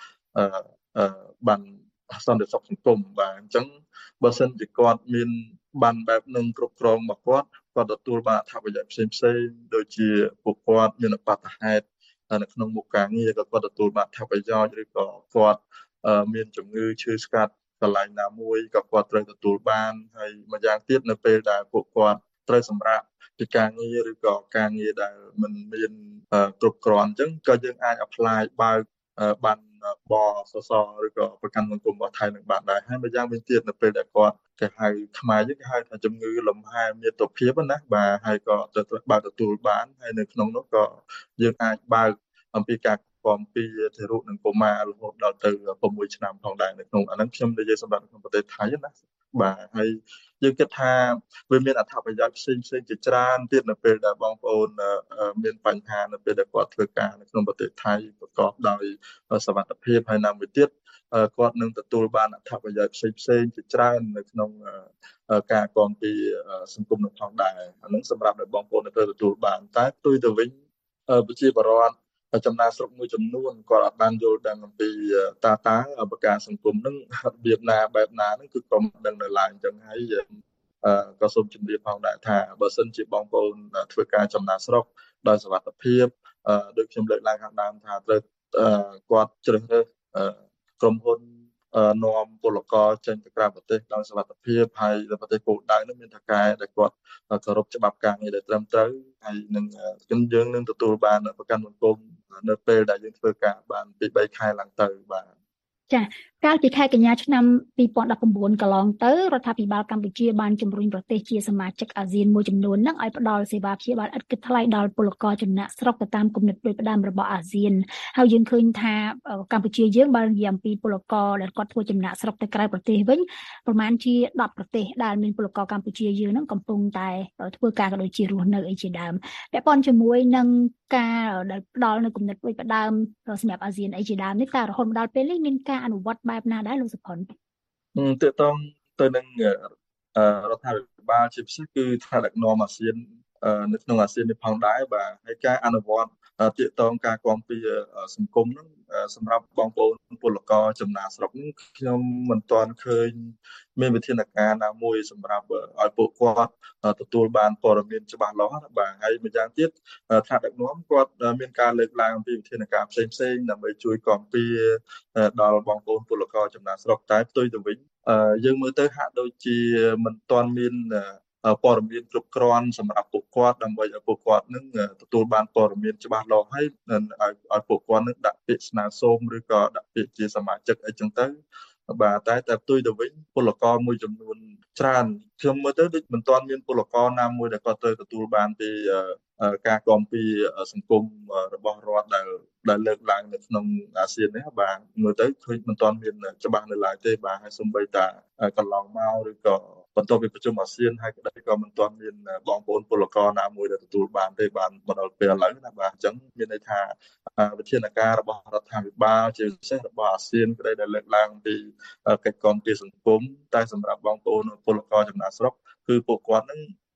Speaker 10: បានសន្តិសុខសង្គមបាទអញ្ចឹងបើសិនជាគាត់មានបានបែបនឹងគ្រប់គ្រងមកគាត់គាត់ទទួលបានអត្ថប្រយោជន៍ផ្សេងផ្សេងដូចជាពួកគាត់មានបាតុហេតុនៅក្នុងមុខការងារក៏គាត់ទទួលបានអត្ថប្រយោជន៍ឬក៏គាត់មានជំងឺឈឺស្កាត់កន្លែងណាមួយក៏គាត់ត្រូវទទួលបានហើយម្យ៉ាងទៀតនៅពេលដែលពួកគាត់ត្រូវសម្រាប់ពីការងារឬក៏ការងារដែលមិនមានគ្រប់គ្រាន់អញ្ចឹងក៏យើងអាច apply បើកបានបសសឬក៏ប្រកាន់សង្គមរបស់ថៃនឹងបានដែរហើយម្យ៉ាងវិញទៀតនៅពេលដែលគាត់គេហៅខ្មែរយើងគេហៅថាជំងឺលំហែមាតុភាពណាបាទហើយក៏ទៅបើកទទួលបានហើយនៅក្នុងនោះក៏យើងអាចបើកអំពីការគាំពារទារុនិងកុមាររហូតដល់ទៅ6ឆ្នាំផងដែរនៅក្នុងអាហ្នឹងខ្ញុំនិយាយសម្រាប់ក្នុងប្រទេសថៃណាបាទហើយយើងគិតថាវាមានអត្ថប្រយោជន៍ផ្សេងផ្សេងជាច្រើនទៀតនៅពេលដែលបងប្អូនមានបញ្ហានៅពេលដែលគាត់ធ្វើការនៅក្នុងប្រទេសថៃប្រកបដោយសុវត្ថិភាពហើយណាមួយទៀតគាត់នឹងទទួលបានអត្ថប្រយោជន៍ផ្សេងផ្សេងជាច្រើននៅក្នុងការគាំពារសង្គមនឹងផងដែរអានឹងសម្រាប់បងប្អូននៅពេលទទួលបានតែផ្ទុយទៅវិញប្រជាពលរដ្ឋចំណាកស្រុកមួយចំនួនគាត់អត់បានយល់ដឹងអំពីតាតាប្រការសង្គមនឹងរបៀបណាបែបណាហ្នឹងគឺក៏មិនដឹងនៅឡើយអញ្ចឹងហើយក៏សូមជម្រាបផងដែរថាបើសិនជាបងប្អូនធ្វើការចំណាកស្រុកដោយសុវត្ថិភាពដូចខ្ញុំលើកឡើងខាងដើមថាត្រូវគាត់ជ្រើសរើសក្រុមហ៊ុននាំពលករចេញទៅក្រៅប្រទេសដោយសុវត្ថិភាពហើយប្រទេសគោលដៅនោះមានថៅកែដែលគាត់គោរពច្បាប់ការងារដែលត្រឹមត្រូវហើយនឹងយើងនឹងទទួលបានប្រកាន់សង្គមនៅពេលដែលយើងធ្វើការបានពីបីខែឡើងទៅបាទ
Speaker 9: ចាកាលពីខែកញ្ញាឆ្នាំពីរពាន់ដប់ប្រាំបួនកន្លងទៅរដ្ឋាភិបាលកម្ពុជាបានជំរុញប្រទេសជាសមាជិកអាស៊ានមួយចំនួននឹងឲ្យផ្ដល់សេវាព្យាបាលឥតគិតថ្លៃដល់ពលករចំណាក់ស្រុកទៅតាមគំនិតផ្ដួចផ្ដើមរបស់អាស៊ានហើយយើងឃើញថាកម្ពុជាយើងបាននិយាយអំពីពលករដែលគាត់ធ្វើចំណាក់ស្រុកទៅក្រៅប្រទេសវិញប្រហែលជាដប់ប្រទេសដែលមានពលករកម្ពុជាយើងនឹងកំពុងតែធ្វើការក៏ដូចជារស់នៅអីជាដើមពាក់ព័ន្ធជាមួយនឹងការដែលផ្ដល់នៅគំនិតផ្ដួចផ្ដើមសម្រាប់អាស៊ានអីជាដើមនេះតែរហូតមកដល់ពេលនេះមានការអនុវត្តបែបណាដែរលោកសុផុន
Speaker 10: តើតងទៅនឹងរដ្ឋាភិបាលជាពិសេសគឺថ្នាក់ដឹកនាំអាស៊ាននៅក្នុងអាស៊ាននេះផងដែរបាទហើយការអនុវត្តទាក់ទងការគាំពារសង្គមហ្នឹងសម្រាប់បងប្អូនពលករចំណាកស្រុកនេះខ្ញុំមិនទាន់ឃើញមានវិធានការណាមួយសម្រាប់ឲ្យពួកគាត់ទទួលបានព័ត៌មានច្បាស់លាស់បាទហើយម្យ៉ាងទៀតថ្នាក់ដឹកនាំគាត់មានការលើកឡើងអំពីវិធានការផ្សេងផ្សេងដើម្បីជួយគាំពារដល់បងប្អូនពលករចំណាកស្រុកតែផ្ទុយទៅវិញយើងមើលទៅហាក់ដូចជាមិនទាន់មានព័ត៌មានគ្រប់គ្រាន់សម្រាប់ពួកគាត់ដើម្បីឲ្យពួកគាត់នឹងទទួលបានព័ត៌មានច្បាស់លាស់ហើយឲ្យឲ្យពួកគាត់នឹងដាក់ពាក្យស្នើសុំឬក៏ដាក់ពាក្យជាសមាជិកអីចឹងទៅបាទតែតែផ្ទុយទៅវិញពលករមួយចំនួនច្រើនខ្ញុំមើលទៅដូចមិនទាន់មានពលករណាមួយដែលគាត់ត្រូវទទួលបានពីការគាំពារសង្គមរបស់រដ្ឋដែលដែលលើកឡើងនៅក្នុងអាស៊ាននេះបាទមើលទៅឃើញមិនទាន់មានច្បាស់នៅឡើយទេបាទហើយសូម្បីតែកន្លងមកឬក៏បន្ទាប់ពីប្រជុំអាស៊ានហើយក្តីក៏មិនទាន់មានបងប្អូនពលករណាមួយដែលទទួលបានទេបានមកដល់ពេលឥឡូវណាបាទអញ្ចឹងមានន័យថាវិធានការរបស់រដ្ឋាភិបាលជាពិសេសរបស់អាស៊ានក្តីដែលលើកឡើងពីកិច្ចគាំពារសង្គមតែសម្រាប់បងប្អូនពលករចំណាកស្រុកគឺពួកគាត់នឹង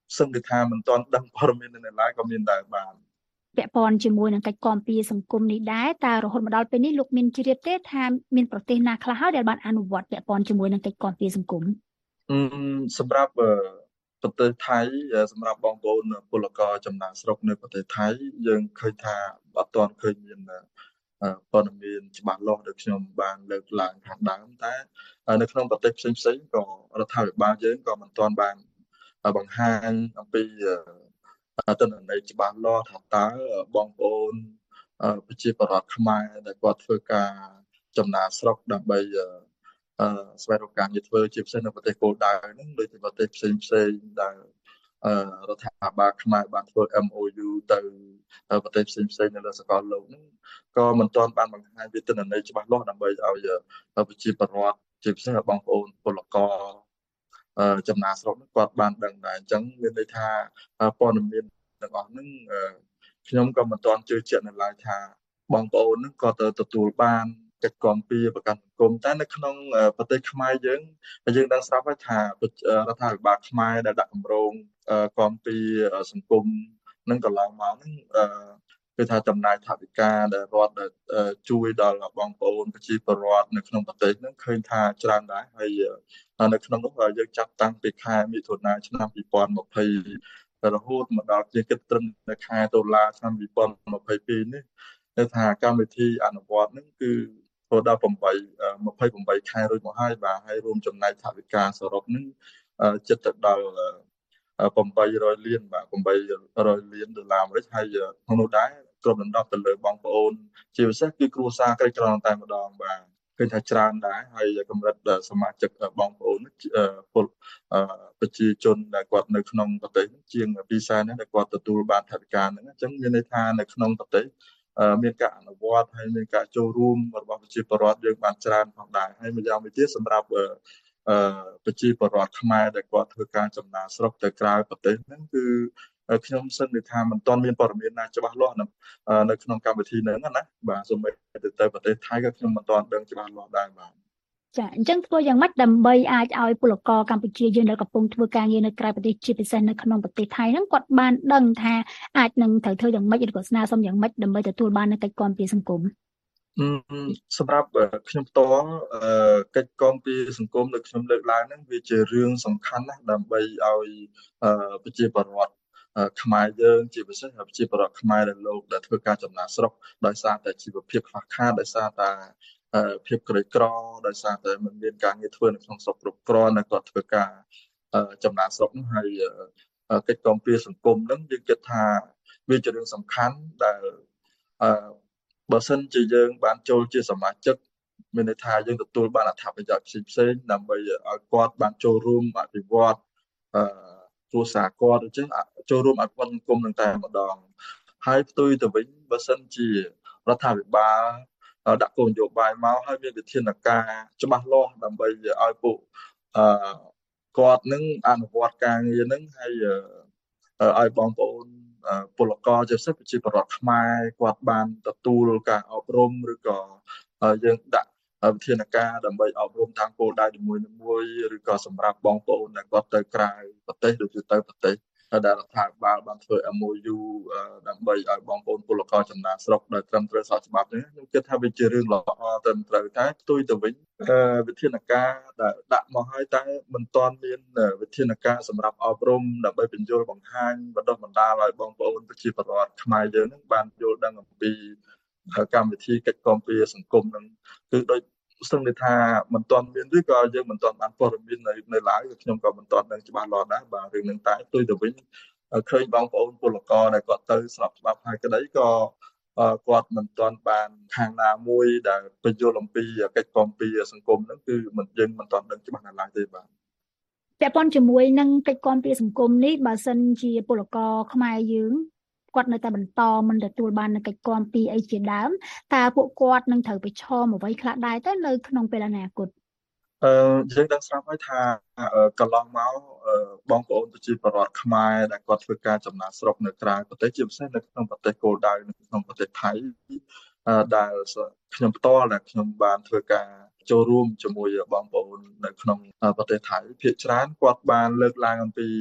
Speaker 10: សឹងថាមិនទាន់ដឹងព័ត៌មាននៅឡើយក៏មានដែរបាទ
Speaker 9: ពាក់ព័ន្ធជាមួយនឹងកិច្ចគាំពារសង្គមនេះដែរតើរហូតមកដល់ពេលនេះលោកមានជ្រាបទេថាមានប្រទេសណាខ្លះហើយដែលបានអនុវត្តពាក់ព័ន្ធជាមួយនឹងកិច្ចគាំពារសង្គម
Speaker 10: សម្រាប់ប្រទេសថៃសម្រាប់បងប្អូនពលករចំណាកស្រុកនៅប្រទេសថៃយើងឃើញថាអត់ទាន់ឃើញមានព័ត៌មានច្បាស់លាស់ដែលខ្ញុំបានលើកឡើងខាងដើមតែនៅក្នុងប្រទេសផ្សេងផ្សេងក៏រដ្ឋាភិបាលយើងក៏មិនទាន់បានបង្ហាញអំពីទិន្នន័យច្បាស់លាស់ថាតើបងប្អូនប្រជាពលរដ្ឋខ្មែរដែលគាត់ធ្វើការចំណាកស្រុកដើម្បីស្វែងរកការងារធ្វើជាពិសេសនៅប្រទេសគោលដៅហ្នឹងដូចជាប្រទេសផ្សេងផ្សេងដែលរដ្ឋាភិបាលខ្មែរបានធ្វើ M O U ទៅប្រទេសផ្សេងផ្សេងនៅលើសកលលោកហ្នឹងក៏មិនទាន់បានបង្ហាញពីទិន្នន័យច្បាស់លាស់ដើម្បីឲ្យប្រជាពលរដ្ឋជាពិសេសបងប្អូនពលករចំណាកស្រុកហ្នឹងគាត់បានដឹងដែរអញ្ចឹងមានន័យថាព័ត៌មានទាំងអស់ហ្នឹងខ្ញុំក៏មិនទាន់ជឿជាក់នៅឡើយថាបងប្អូនហ្នឹងក៏ទៅទទួលបានកិច្ចគាំពារប្រកាន់សង្គមតែនៅក្នុងប្រទេសខ្មែរយើងយើងដឹងស្រាប់ហើយថារដ្ឋាភិបាលខ្មែរដែលដាក់គម្រោងគាំពារសង្គមនឹងកន្លងមកហ្នឹងគឺថាចំណាយថវិកាដែលរដ្ឋដែលជួយដល់បងប្អូនប្រជាពលរដ្ឋនៅក្នុងប្រទេសហ្នឹងឃើញថាច្រើនដែរហើយនៅក្នុងនោះយើងចាប់តាំងពីខែមិថុនាឆ្នាំពីរពាន់ម្ភៃរហូតមកដល់ជាគិតត្រឹមនៅខែតុលាឆ្នាំពីរពាន់ម្ភៃពីរនេះគឺថាកម្មវិធីអនុវត្តហ្នឹងគឺចូលដល់ម្ភៃប្រាំខែរួចមកហើយបាទហើយរួមចំណែកថវិកាសរុបហ្នឹងជិតទៅដល់ប្រាំបីរយលានបាទប្រាំបីរយលានដុល្លារអាមេរិកហើយក្នុងនោះដែរគ្រប់ដណ្ដប់ទៅលើបងប្អូនជាពិសេសគឺគ្រួសារក្រីក្រតែម្ដងបាទឃើញថាច្រើនដែរហើយកម្រិតសមាជិកបងប្អូនពលប្រជាជនដែលគាត់នៅក្នុងប្រទេសជាងពីរសែនហ្នឹងដែលគាត់ទទួលបានថវិកាហ្នឹងអញ្ចឹងមានន័យថានៅក្នុងប្រទេសមានការអនុវត្តហើយមានការចូលរួមរបស់ប្រជាពលរដ្ឋយើងបានច្រើនផងដែរហើយម្យ៉ាងវិញទៀតសម្រាប់ប្រជាពលរដ្ឋខ្មែរដែលគាត់ធ្វើការចំណាកស្រុកទៅក្រៅប្រទេសហ្នឹងគឺខ្ញុំសឹងថាមិនទាន់មានព័ត៌មានណាច្បាស់លាស់នៅក្នុងកម្មវិធីហ្នឹងណាបាទសូម្បីតែទៅប្រទេសថៃក៏ខ្ញុំមិនទាន់ដឹងច្បាស់លាស់ដែរបាទ
Speaker 9: ចាអញ្ចឹងធ្វើយ៉ាងម៉េចដើម្បីអាចឲ្យពលករកម្ពុជាយើងដែលកំពុងធ្វើការងារនៅក្រៅប្រទេសជាពិសេសនៅក្នុងប្រទេសថៃហ្នឹងគាត់បានដឹងថាអាចនឹងត្រូវធ្វើយ៉ាងម៉េចឬក៏ស្នើសុំយ៉ាងម៉េចដើម្បីទទួលបាននូវកិច្ចគាំពារសង្គម
Speaker 10: សម្រាប់ខ្ញុំផ្ទាល់កិច្ចគាំពារសង្គមដែលខ្ញុំលើកឡើងហ្នឹងវាជារឿងសំខាន់ណាស់ដើម្បីឲ្យប្រជាពលរដ្ឋខ្មែរយើងជាពិសេសប្រជាពលរដ្ឋខ្មែរដែលលោកដែលធ្វើការចំណាកស្រុកដោយសារតែជីវភាពខ្វះខាតដោយសារតែភាពក្រីក្រដោយសារតែមិនមានការងារធ្វើនៅក្នុងស្រុកគ្រប់គ្រាន់ដែលគាត់ធ្វើការចំណាកស្រុកនោះហើយកិច្ចគាំពារសង្គមហ្នឹងយើងគិតថាវាជារឿងសំខាន់ដែលបើសិនជាយើងបានចូលជាសមាជិកមានន័យថាយើងទទួលបានអត្ថប្រយោជន៍ផ្សេងៗដើម្បីឲ្យគាត់បានចូលរួមអភិវឌ្ឍគ្រួសារគាត់អញ្ចឹងចូលរួមអភិវឌ្ឍសង្គមនឹងតែម្ដងហើយផ្ទុយទៅវិញបើសិនជារដ្ឋាភិបាលដាក់គោលនយោបាយមកហើយមានវិធានការច្បាស់លាស់ដើម្បីឲ្យពួកគាត់នឹងអនុវត្តការងារនឹងហើយឲ្យបងប្អូនពលករជាពិសេសប្រជាពលរដ្ឋខ្មែរគាត់បានទទួលការអប់រំឬក៏យើងដាក់វិធានការដើម្បីអប់រំតាមគោលដៅនីមួយៗឬក៏សម្រាប់បងប្អូនដែលគាត់ទៅក្រៅប្រទេសឬទៅប្រទេសដែលរដ្ឋាភិបាលបានធ្វើ M O U ដើម្បីឲ្យបងប្អូនពលករចំណាកស្រុកដោយត្រឹមត្រូវស្របច្បាប់នេះខ្ញុំគិតថាវាជារឿងល្អត្រឹមត្រូវតែផ្ទុយទៅវិញវិធានការដែលដាក់មកហើយតែមិនទាន់មានវិធានការសម្រាប់អប់រំដើម្បីបញ្យល់បង្ហាញបណ្ដុះបណ្ដាលឲ្យបងប្អូនប្រជាពលរដ្ឋខ្មែរយើងនឹងបានយល់ដឹងអំពីកម្មវិធីកិច្ចគាំពារសង្គមនឹងគឺដូចស្ទឹងថាមិនទាន់មានឬក៏យើងមិនទាន់បានព័ត៌មាននៅនៅឡើយខ្ញុំក៏មិនទាន់ដឹងច្បាស់លាស់ដែរបាទរឿងនឹងតែផ្ទុយទៅវិញឃើញបងប្អូនពលករដែលគាត់ទៅស្របច្បាប់ហើយក្តីក៏គាត់មិនទាន់បានខាងណាមួយដែលបញ្យល់អំពីកិច្ចគាំពារសង្គមហ្នឹងគឺមិនយើងមិនទាន់ដឹងច្បាស់នៅឡើយទេបាទ
Speaker 9: ពាក់ព័ន្ធជាមួយនឹងកិច្ចគាំពារសង្គមនេះបើសិនជាពលករខ្មែរយើងគាត់នៅតែបន្តមិនទទួលបាននូវកិច្ចគាំពារអីជាដើមតើពួកគាត់នឹងត្រូវប្រឈមអ្វីខ្លះដែរទៅនៅក្នុងពេលអនាគត
Speaker 10: អឺយើងដឹងស្រាប់ហើយថាកន្លងមកបងប្អូនប្រជាពលរដ្ឋខ្មែរដែលគាត់ធ្វើការចំណាកស្រុកនៅក្រៅប្រទេសជាពិសេសនៅក្នុងប្រទេសគោលដៅនៅក្នុងប្រទេសថៃដែលខ្ញុំផ្ទាល់ដែលខ្ញុំបានធ្វើការចូលរួមជាមួយបងប្អូននៅក្នុងប្រទេសថៃភាគច្រើនគាត់បានលើកឡើងអំពី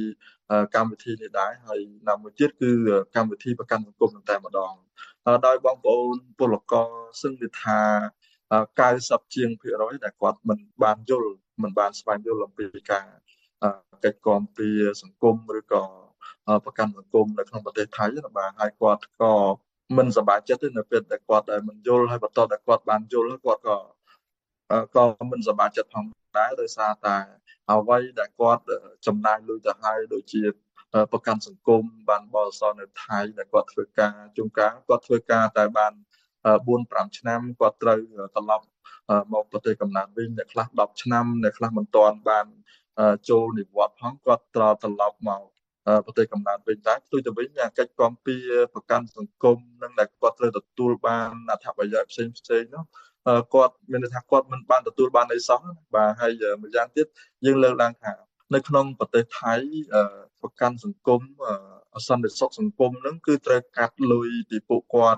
Speaker 10: កម្មវិធីនេះដែរហើយណាមួយទៀតគឺកម្មវិធីប្រកាន់សង្គមតែម្ដងដោយបងប្អូនពលករសឹងថា九十ជាងភាគរយដែលគាត់មិនបានយល់មិនបានស្វែងយល់អំពីការកិច្ចគាំពារសង្គមឬក៏ប្រកាន់សង្គមនៅក្នុងប្រទេសថៃណាបាទហើយគាត់ក៏មិនសប្បាយចិត្តទេនៅពេលដែលគាត់ដែលមិនយល់ហើយបន្តតែគាត់បានយល់គាត់ក៏ក៏មិនសប្បាយចិត្តផងដែរដោយសារតែអ្វីដែលគាត់ចំណាយលុយទៅហើយដូចជាប្រកាន់សង្គមបានបរិស័ទនៅថៃដែលគាត់ធ្វើការជួនកាលគាត់ធ្វើការតែបានbốn nămឆ្នាំគាត់ត្រូវត្រឡប់មកប្រទេសកំណើតវិញអ្នកខ្លះដប់ឆ្នាំអ្នកខ្លះមិនទាន់បានចូលនិវត្តន៍ផងគាត់ត្រូវត្រឡប់មកប្រទេសកំណើតវិញតែផ្ទុយទៅវិញកិច្ចគាំពារប្រកាន់សង្គមនឹងដែលគាត់ត្រូវទទួលបានអត្ថប្រយោជន៍ផ្សេងផ្សេងនោះគាត់មានន័យថាគាត់មិនបានទទួលបានអីសោះបាទហើយម្យ៉ាងទៀតយើងលើកឡើងថានៅក្នុងប្រទេសថៃប្រកាន់សង្គមអសន្តិសុខសង្គមនឹងគឺត្រូវកាត់លុយពីពួកគាត់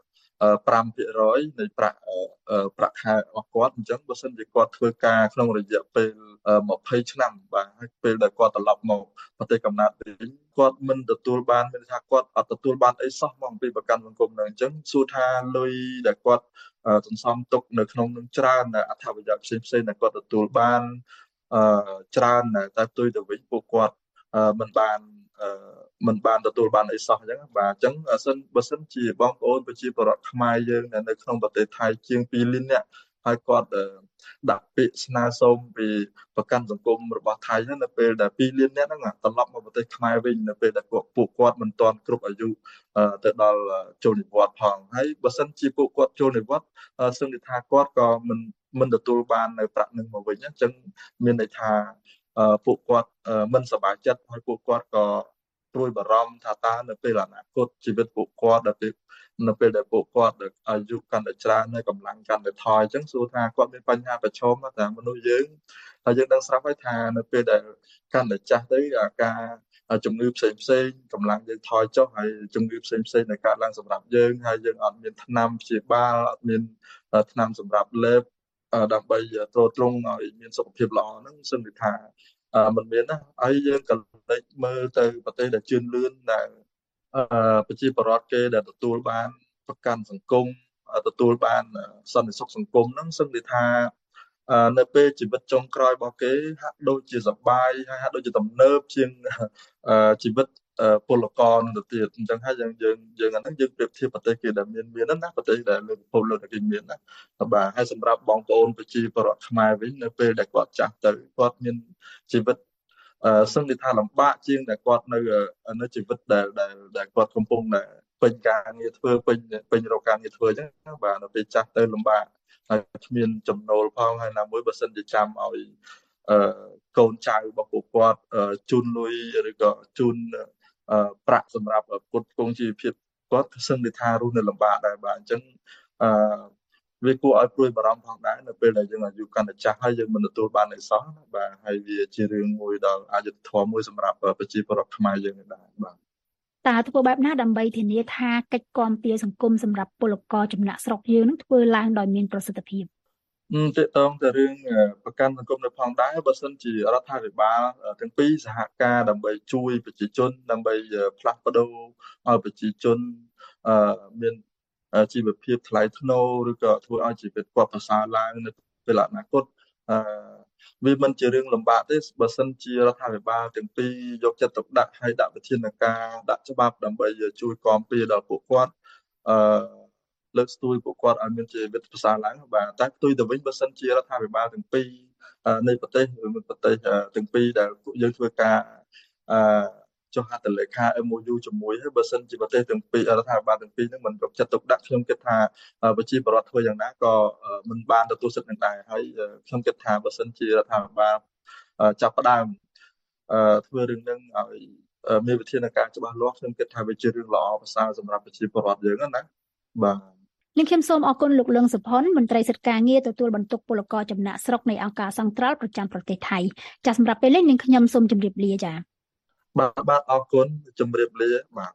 Speaker 10: five percent នៃប្រាក់ប្រាក់ខែរបស់គាត់អញ្ចឹងបើសិនជាគាត់ធ្វើការក្នុងរយៈពេលtwentyឆ្នាំបាទហើយពេលដែលគាត់ត្រឡប់មកប្រទេសកំណើតវិញគាត់មិនទទួលបានមានថាគាត់អត់ទទួលបានអីសោះមកពីប្រកាន់សង្គមនឹងអញ្ចឹងសួរថាលុយដែលគាត់សន្សំទុកនៅក្នុងនឹងច្រើនអត្ថប្រយោជន៍ផ្សេងៗដែលគាត់ទទួលបានច្រើនតែផ្ទុយទៅវិញពួកគាត់មិនបានមិនបានទទួលបានអីសោះអញ្ចឹងបាទអញ្ចឹងសិនបើសិនជាបងប្អូនប្រជាពលរដ្ឋខ្មែរយើងនៅក្នុងប្រទេសថៃជាងtwoលាននាក់ហើយគាត់ដាក់ពាក្យស្នើសុំពីប្រកាន់សង្គមរបស់ថៃនៅពេលដែលtwoលាននាក់ហ្នឹងត្រឡប់មកប្រទេសខ្មែរវិញនៅពេលដែលពួកគាត់មិនទាន់គ្រប់អាយុទៅដល់ចូលនិវត្តន៍ផងហើយបើសិនជាពួកគាត់ចូលនិវត្តន៍សឹងថាគាត់ក៏មិនមិនទទួលបាននៅប្រាក់នឹងមកវិញអញ្ចឹងមានន័យថាពួកគាត់មិនសប្បាយចិត្តហើយពួកគាត់ក៏ព្រួយបារម្ភថាតើនៅពេលអនាគតជីវិតពួកគាត់ដល់ពេលនៅពេលដែលពួកគាត់អាយុកាន់តែច្រើនហើយកម្លាំងកាន់តែថយអញ្ចឹងសួរថាគាត់មានបញ្ហាប្រឈមតែមនុស្សយើងហើយយើងដឹងស្រាប់ហើយថានៅពេលដែលកាន់តែចាស់ទៅអាការជំងឺផ្សេងផ្សេងកម្លាំងយើងថយចុះហើយជំងឺផ្សេងផ្សេងដែលកើតឡើងសម្រាប់យើងហើយយើងអត់មានថ្នាំព្យាបាលអត់មានថ្នាំសម្រាប់លេបដើម្បីទ្រទ្រង់ឲ្យមានសុខភាពល្អហ្នឹងសឹងថាមិនមានណាហើយយើងក៏លេចមើលទៅប្រទេសដែលជឿនលឿនដែលប្រជាពលរដ្ឋគេដែលទទួលបានប្រកាន់សង្គមទទួលបានសន្តិសុខសង្គមហ្នឹងសឹងថានៅពេលជីវិតចុងក្រោយរបស់គេហាក់ដូចជាសប្បាយហើយហាក់ដូចជាទំនើបជាងជីវិតពលករទៅទៀតអញ្ចឹងហើយយើងយើងយើងអាហ្នឹងយើងប្រៀបធៀបប្រទេសគេដែលមានមានណាប្រទេសដែលលើពិភពលោកដែលគេមានណាបាទហើយសម្រាប់បងប្អូនប្រជាពលរដ្ឋខ្មែរវិញនៅពេលដែលគាត់ចាស់ទៅគាត់មានជីវិតសឹងថាលំបាកជាងតែគាត់នៅនៅជីវិតដែលដែលគាត់កំពុងតែពេញការងារធ្វើពេញពេញរកការងារធ្វើអញ្ចឹងបាទនៅពេលចាស់ទៅលំបាកហើយគ្មានចំណូលផងហើយណាមួយបើសិនជាចាំឲ្យកូនចៅរបស់ពួកគាត់ជូនលុយឬក៏ជូនប្រាក់សម្រាប់ពុតគង់ជីវភាពគាត់សឹងថារស់នៅលំបាកដែរបាទអញ្ចឹងអឺវាគួរឲ្យព្រួយបារម្ភផងដែរនៅពេលដែលយើងអាយុកាន់តែចាស់ហើយយើងមិនទទួលបានអីសោះបាទហើយវាជារឿងមួយដល់អយុត្តិធម៌មួយសម្រាប់ប្រជាពលរដ្ឋខ្មែរយើងដែរបាទ
Speaker 9: តើធ្វើបែបណាដើម្បីធានាថាកិច្ចគាំពារសង្គមសម្រាប់ពលករចំណាក់ស្រុកយើងនឹងធ្វើឡើងដោយមានប្រសិទ្ធភាព
Speaker 10: តើតើទៅរឿងប្រកាន់សង្គមនៅផងដែរបើសិនជារដ្ឋាភិបាលទាំងពីរសហការដើម្បីជួយប្រជាជនដើម្បីផ្លាស់ប្ដូរឲ្យប្រជាជនមានជីវភាពថ្លៃថ្នូរឬក៏ធ្វើឲ្យជីវិតគាត់ប្រសើរឡើងនៅពេលអនាគតអឺវាមិនជារឿងលំបាកទេបើសិនជារដ្ឋាភិបាលទាំងពីរយកចិត្តទុកដាក់ហើយដាក់វិធានការដាក់ច្បាប់ដើម្បីជួយគាំពារដល់ពួកគាត់អឺលើកស្ទួយពួកគាត់ឲ្យមានជីវិតប្រសើរឡើងបាទតែផ្ទុយទៅវិញបើសិនជារដ្ឋាភិបាលទាំងពីរនៃប្រទេសឬប្រទេសទាំងពីរដែលយើងធ្វើការអឺចុះហត្ថលេខា M O U ជាមួយហើយបើសិនជាប្រទេសទាំងពីររដ្ឋាភិបាលទាំងពីរហ្នឹងមិនយកចិត្តទុកដាក់ខ្ញុំគិតថាប្រជាពលរដ្ឋធ្វើយ៉ាងណាក៏មិនបានទទួលសិទ្ធិនឹងដែរហើយខ្ញុំគិតថាបើសិនជារដ្ឋាភិបាលចាប់ផ្ដើមធ្វើរឿងហ្នឹងឲ្យមានវិធានការច្បាស់លាស់ខ្ញុំគិតថាវាជារឿងល្អប្រសើរសម្រាប់ប្រជាពលរដ្ឋយើងណាបាទ
Speaker 9: នាងខ្ញុំសូមអរគុណលោកលឹងសុផុនមន្ត្រីសិទ្ធិការងារទទួលបន្ទុកពលករចំណាក់ស្រុកនៃអង្គការសង្ត្រាល់ប្រចាំប្រទេសថៃចាសសម្រាប់ពេលនេះនាងខ្ញុំសូមជម្រាបលាចា
Speaker 10: បាទបាទអរគុណជម្រាបលាបាទ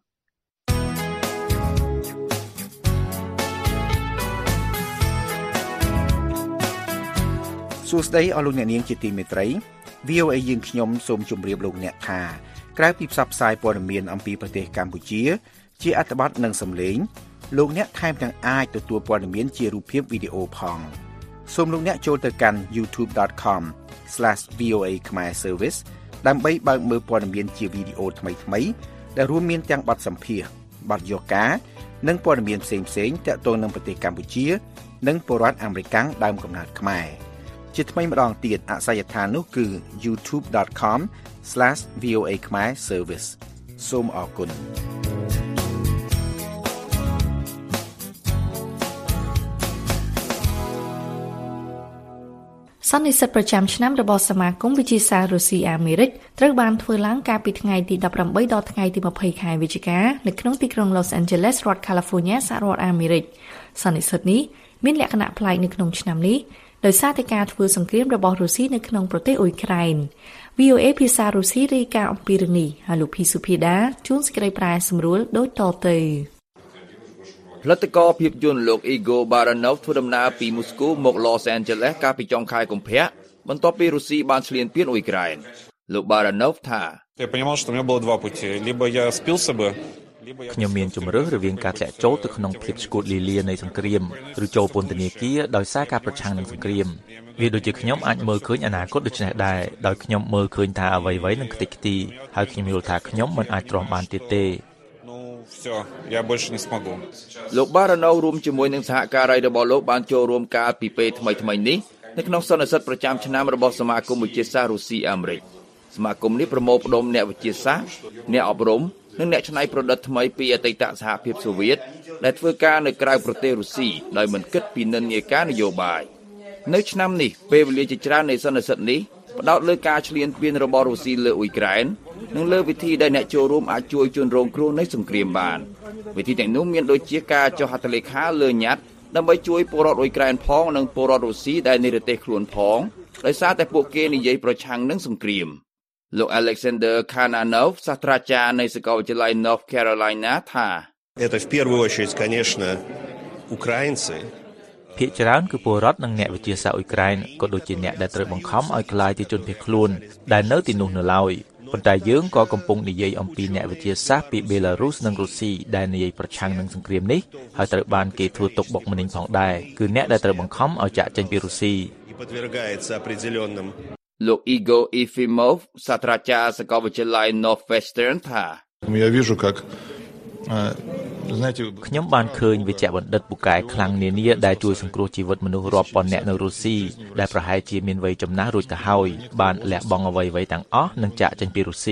Speaker 12: សួស្តីអស់លោកអ្នកនាងជាទីមេត្រី វី អូ អេ យើងខ្ញុំសូមជម្រាបលោកអ្នកថាក្រៅពីផ្សព្វផ្សាយព័ត៌មានអំពីប្រទេសកម្ពុជាជាអត្ថបទនិងសំឡេងលោកអ្នកថែមទាំងអាចទទួលព័ត៌មានជារូបភាពវីដេអូផងសូមលោកអ្នកចូលទៅកាន់ ยูทูบ ដត ខម ស្លេស វី អូ เอ Khmer Service ដើម្បីបើកមើលព័ត៌មានជាវីដេអូថ្មីៗដែលរួមមានទាំងបទសម្ភាសន៍បទយកការនិងព័ត៌មានផ្សេងៗទាក់ទងនឹងប្រទេសកម្ពុជានិងពលរដ្ឋអាមេរិកដើមកំណើតខ្មែរជាថ្មីម្ដងទៀតអាសយដ្ឋាននោះគឺ ยูทูบ ដត ខម ស្លេស វី អូ เอ Khmer Service សូមអរគុណ
Speaker 3: សន្និសីទប្រចាំឆ្នាំរបស់សមាគមវិទ្យាសាស្ត្ររុស្ស៊ីអាមេរិកត្រូវបានធ្វើឡើងកាលពីថ្ងៃទីដប់ប្រាំបីដល់ថ្ងៃទីម្ភៃខែវិច្ឆិកានៅក្នុងទីក្រុង Los Angeles រដ្ឋ California សហរដ្ឋអាមេរិកសន្និសីទនេះមានលក្ខណៈប្លែកនៅក្នុងឆ្នាំនេះដោយសារតែការធ្វើសង្គ្រាមរបស់រុស្ស៊ីនៅក្នុងប្រទេសអ៊ុយក្រែន វី អូ เอ ភាសារុស្ស៊ីរាយការណ៍អំពីរឿងនេះហើយលោកភីសុភាដាជួនសេចក្តីប្រែសម្រួលដូចតទៅ
Speaker 21: ផលិតករភាពយន្តលោក Igor Baranov ធ្វើដំណើរពីមូស្គូមក Los Angeles កាលពីចុងខែកុម្ភៈបន្ទាប់ពីរុស្ស៊ីបានឈ្លានពានអ៊ុយក្រែនលោក Baranov ថា
Speaker 13: ខ្ញុំមានជំរឿសរវាងការធ្លាក់ចូលទៅក្នុងភាពឆ្កួតលីលានៃសង្គ្រាមឬចូលពន្ធនាគារដោយសារការប្រឆាំងនឹងសង្គ្រាមវាដូចជាខ្ញុំអាចមើលឃើញអនាគតដូចនេះដែរដោយខ្ញុំមើលឃើញថាអ្វីៗនឹងខ្ទេចខ្ទីហើយខ្ញុំយល់ថាខ្ញុំមិនអាចទ្រាំបានទៀតទេ
Speaker 21: លោក Baranov រួមជាមួយនឹងសហការីរបស់លោកបានចូលរួមកាលពីពេលថ្មីៗនេះនៅក្នុងសន្និសីទប្រចាំឆ្នាំរបស់សមាគមវិទ្យាសាស្ត្ររុស្ស៊ីអាមេរិកសមាគមនេះប្រមូលផ្ដុំអ្នកវិទ្យាសាស្ត្រអ្នកអប់រំនិងអ្នកច្នៃប្រឌិតថ្មីពីអតីតសហភាពសូវៀតដែលធ្វើការនៅក្រៅប្រទេសរុស្ស៊ីដោយមិនគិតពីនិន្នាការនយោបាយនៅឆ្នាំនេះពេលវេលាជាច្រើននៃសន្និសីទនេះផ្ដោតលើការឈ្លានពានរបស់រុស្ស៊ីលើអ៊ុយក្រែននិងលើវិធីដែលអ្នកចូលរួមអាចជួយជនរងគ្រោះនៃសង្គ្រាមបានវិធីទាំងនោះមានដូចជាការចុះហត្ថលេខាលើញត្តិដើម្បីជួយពលរដ្ឋអ៊ុយក្រែនផងនិងពលរដ្ឋរុស្ស៊ីដែលនិរទេសខ្លួនផងដោយសារតែពួកគេនិយាយប្រឆាំងនឹងសង្គ្រាមលោក Alexander Kananov សាស្ត្រាចារ្យនៃសាកលវិទ្យាល័យ North Carolina ថា
Speaker 14: Это в первую очередь, конечно, украинцы
Speaker 13: ភាគច្រើនគឺពលរដ្ឋនិងអ្នកវិទ្យាសាស្ត្រអ៊ុយក្រែនក៏ដូចជាអ្នកដែលត្រូវបង្ខំឲ្យក្លាយជាជនភៀសខ្លួនដែលនៅទីនោះនៅឡើយប៉ុន្តែយើងក៏កំពុងនិយាយអំពីអ្នកវិទ្យាសាស្ត្រពីបេឡារុសនិងរុស្ស៊ីដែលនិយាយប្រឆាំងនឹងសង្គ្រាមនេះហើយត្រូវបានគេធ្វើទុកបុកម្នេញផងដែរគឺអ្នកដែលត្រូវបង្ខំឲ្យចាកចេញពីរុស្ស៊ី
Speaker 21: លោក Igor Efimov សាស្ត្រាចារ្យសាកលវិទ្យាល័យ Northwestern ថា
Speaker 13: Я вижу какខ្ញុំបានឃើញវិជ្ជបណ្ឌិតពូកែខ្លាំងនានាដែលជួយសង្គ្រោះជីវិតមនុស្សរាប់ពាន់នាក់នៅរុស្ស៊ីដែលប្រហែលជាមានវ័យចំណាស់រួចទៅហើយបានលះបង់អ្វីៗទាំងអស់និងចាកចេញពីរុស្ស៊ី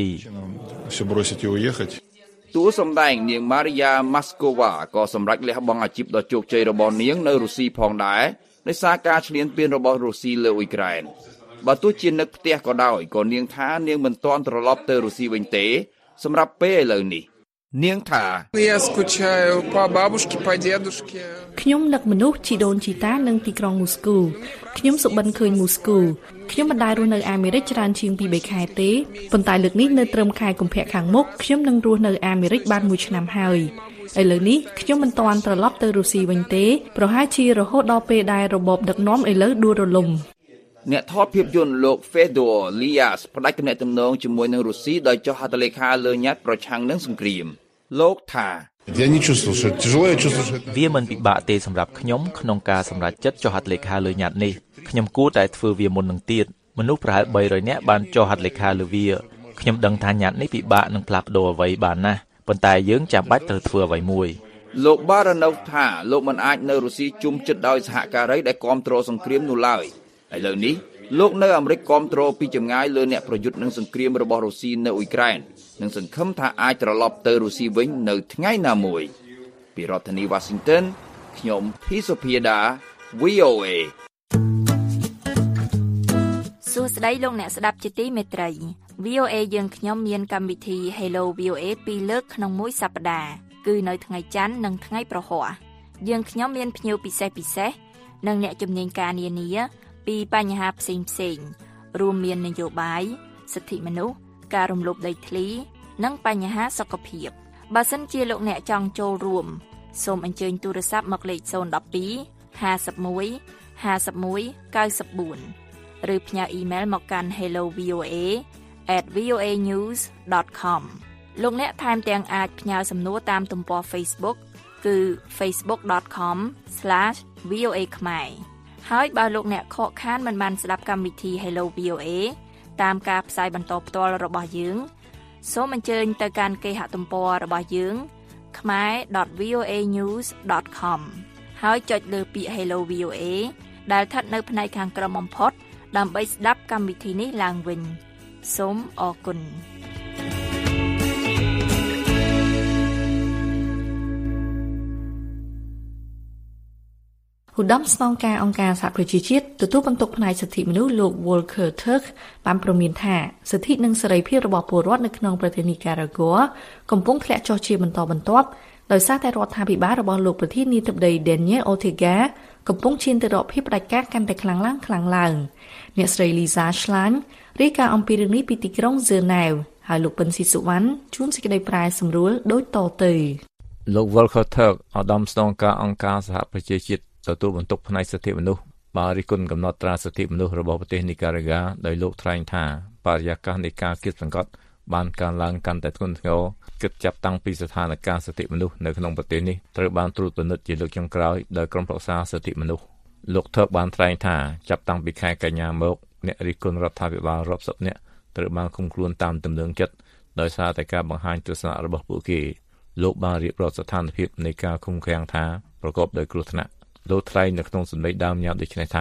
Speaker 21: តួសម្ដែងនាង Maria Maskova ក៏សម្រេចលះបង់អាជីពដ៏ជោគជ័យរបស់នាងនៅរុស្ស៊ីផងដែរដោយសារការឈ្លានពានរបស់រុស្ស៊ីលើអ៊ុយក្រែនបើទោះជានឹកផ្ទះក៏ដោយក៏នាងថានាងមិនទាន់ត្រឡប់ទៅរុស្ស៊ីវិញទេសម្រាប់ពេលឥឡូវនេះនាងថា
Speaker 3: ខ្ញុំនឹកមនុស្សជីដូនជីតានៅទីក្រុងមូស្គូខ្ញុំសុបិនឃើញមូស្គូខ្ញុំមិនដែលរស់នៅអាមេរិកច្រើនជាងពីរខែទេប៉ុន្តែលើកនេះនៅត្រឹមខែកុម្ភៈខាងមុខខ្ញុំនឹងរស់នៅអាមេរិកបានមួយឆ្នាំហើយឥឡូវនេះខ្ញុំមិនទាន់ត្រឡប់ទៅរុស្ស៊ីវិញទេប្រហែលជារហូតដល់ពេលដែលរបបដឹកនាំឥឡូវដួលរលំ
Speaker 21: អ្នកថតភាពយន្តលោក Fedor Lias ផ្ដាច់ទំនាក់ទំនងជាមួយនឹងរុស្ស៊ីដោយចុះហត្ថលេខាលើញត្តិប្រឆាំងនឹងសង្គ្រាមលោកថា
Speaker 13: វាមិនពិបាកទេសម្រាប់ខ្ញុំក្នុងការសម្រេចចិត្តចុះហត្ថលេខាលើញត្តិនេះខ្ញុំគួរតែធ្វើវាមុននឹងទៀតមនុស្សប្រហែលបីរយនាក់បានចុះហត្ថលេខាលើវាខ្ញុំដឹងថាញត្តិនេះពិបាកនឹងផ្លាស់ប្ដូរអ្វីបានណាស់ប៉ុន្តែយើងចាំបាច់ត្រូវធ្វើអ្វីមួយ
Speaker 21: លោក Baranov ថាលោកមិនអាចនៅរុស្ស៊ីជុំចិត្តដោយសហការីដែលគាំទ្រសង្គ្រាមនោះឡើយឥឡូវនេះលោកនៅអាមេរិកគាំទ្រពីចម្ងាយលើអ្នកប្រយុទ្ធនឹងសង្គ្រាមរបស់រុស្ស៊ីនៅអ៊ុយក្រែននិងសង្ឃឹមថាអាចត្រឡប់ទៅរុស្ស៊ីវិញនៅថ្ងៃណាមួយពីរដ្ឋធានី Washington ខ្ញុំភីសុភាដា វី អូ เอ
Speaker 24: សួស្តីលោកអ្នកស្ដាប់ជាទីមេត្រី វី អូ เอ យើងខ្ញុំមានកម្មវិធី Hello វី អូ เอ ពីរលើកក្នុងមួយសប្តាហ៍គឺនៅថ្ងៃច័ន្ទនិងថ្ងៃប្រហ័សយើងខ្ញុំមានភ្ញៀវពិសេសពិសេសនិងអ្នកជំនាញការនានាពីបញ្ហាផ្សេងផ្សេងរួមមាននយោបាយសិទ្ធិមនុស្សការរំលោភដីធ្លីនិងបញ្ហាសុខភាពបើសិនជាលោកអ្នកចង់ចូលរួមសូមអញ្ជើញទូរស័ព្ទមកលេខ ศูนย์ หนึ่ง สอง ห้า หนึ่ง หนึ่ง ห้า หนึ่ง หนึ่ง เก้า สี่ឬផ្ញើអ៊ីមែលមកកាន់ hello v o a at v o a news dot com លោកអ្នកថែមទាំងអាចផ្ញើសំណួរតាមទំព័រ Facebook គឺ facebook dot com slash v o a ខ្មែរហើយបើលោកអ្នកខកខានមិនបានស្ដាប់កម្មវិធី Hello វី អូ เอ តាមការផ្សាយបន្តផ្ទាល់របស់យើងសូមអញ្ជើញទៅកាន់គេហទំព័ររបស់យើង khmae dot v o a news dot com ហើយចុចលើពាក្យ Hello វី អូ เอ ដែលស្ថិតនៅផ្នែកខាងក្រោមបំផុតដើម្បីស្ដាប់កម្មវិធីនេះឡើងវិញសូមអរគុណ
Speaker 3: ឧត្តមស្នងការអង្គការសហប្រជាជាតិទទួលបន្ទុកផ្នែកសិទ្ធិមនុស្សលោក Volker Turk បានព្រមានថាសិទ្ធិនិងសេរីភាពរបស់ពលរដ្ឋនៅក្នុងប្រទេសនីការ៉ាហ្គ័រកំពុងធ្លាក់ចុះជាបន្តបន្ទាប់ដោយសារតែរដ្ឋាភិបាលរបស់លោកប្រធានាធិបតី Daniel Ortega កំពុងឈានទៅរកភាពផ្ដាច់ការកាន់តែខ្លាំងឡើងខ្លាំងឡើងអ្នកស្រី Lisa Schlein រាយការណ៍អំពីរឿងនេះពីទីក្រុង Geneva ហើយលោកពិនស៊ីសុវណ្ណជួនសេចក្តីប្រាយសម្រួលដូចតទៅ
Speaker 11: លោក Volker Turk ឧត្តមស្នងការអង្គការសហប្រជាជាតិទទួលបន្ទុកផ្នែកសិទ្ធិមនុស្សបានរិះគន់កំណត់ត្រាសិទ្ធិមនុស្សរបស់ប្រទេសនីការ៉ាហ្គាដោយលោកថ្លែងថាបរិយាកាសនៃការគៀបសង្កត់បានកើនឡើងកាន់តែធ្ងន់ធ្ងរគិតចាប់តាំងពីស្ថានភាពសិទ្ធិមនុស្សនៅក្នុងប្រទេសនេះត្រូវបានត្រួតពិនិត្យជាលើកចុងក្រោយដោយក្រុមប្រឹក្សាសិទ្ធិមនុស្សលោកថើកបានថ្លែងថាចាប់តាំងពីខែកញ្ញាមកអ្នករិះគន់រដ្ឋាភិបាលរាប់សិបនាក់ត្រូវបានឃុំខ្លួនតាមទំនឹងចិត្តដោយសារតែការបង្ហាញទស្សនៈរបស់ពួកគេលោកបានរៀបរាប់ស្ថានភាពនៃការឃុំឃាំងថាប្រកបដោយគ្រោះថ្នាក់លោកថ្លែងនៅក្នុងសម្លេងដើមញ៉ាំដូចនេះថា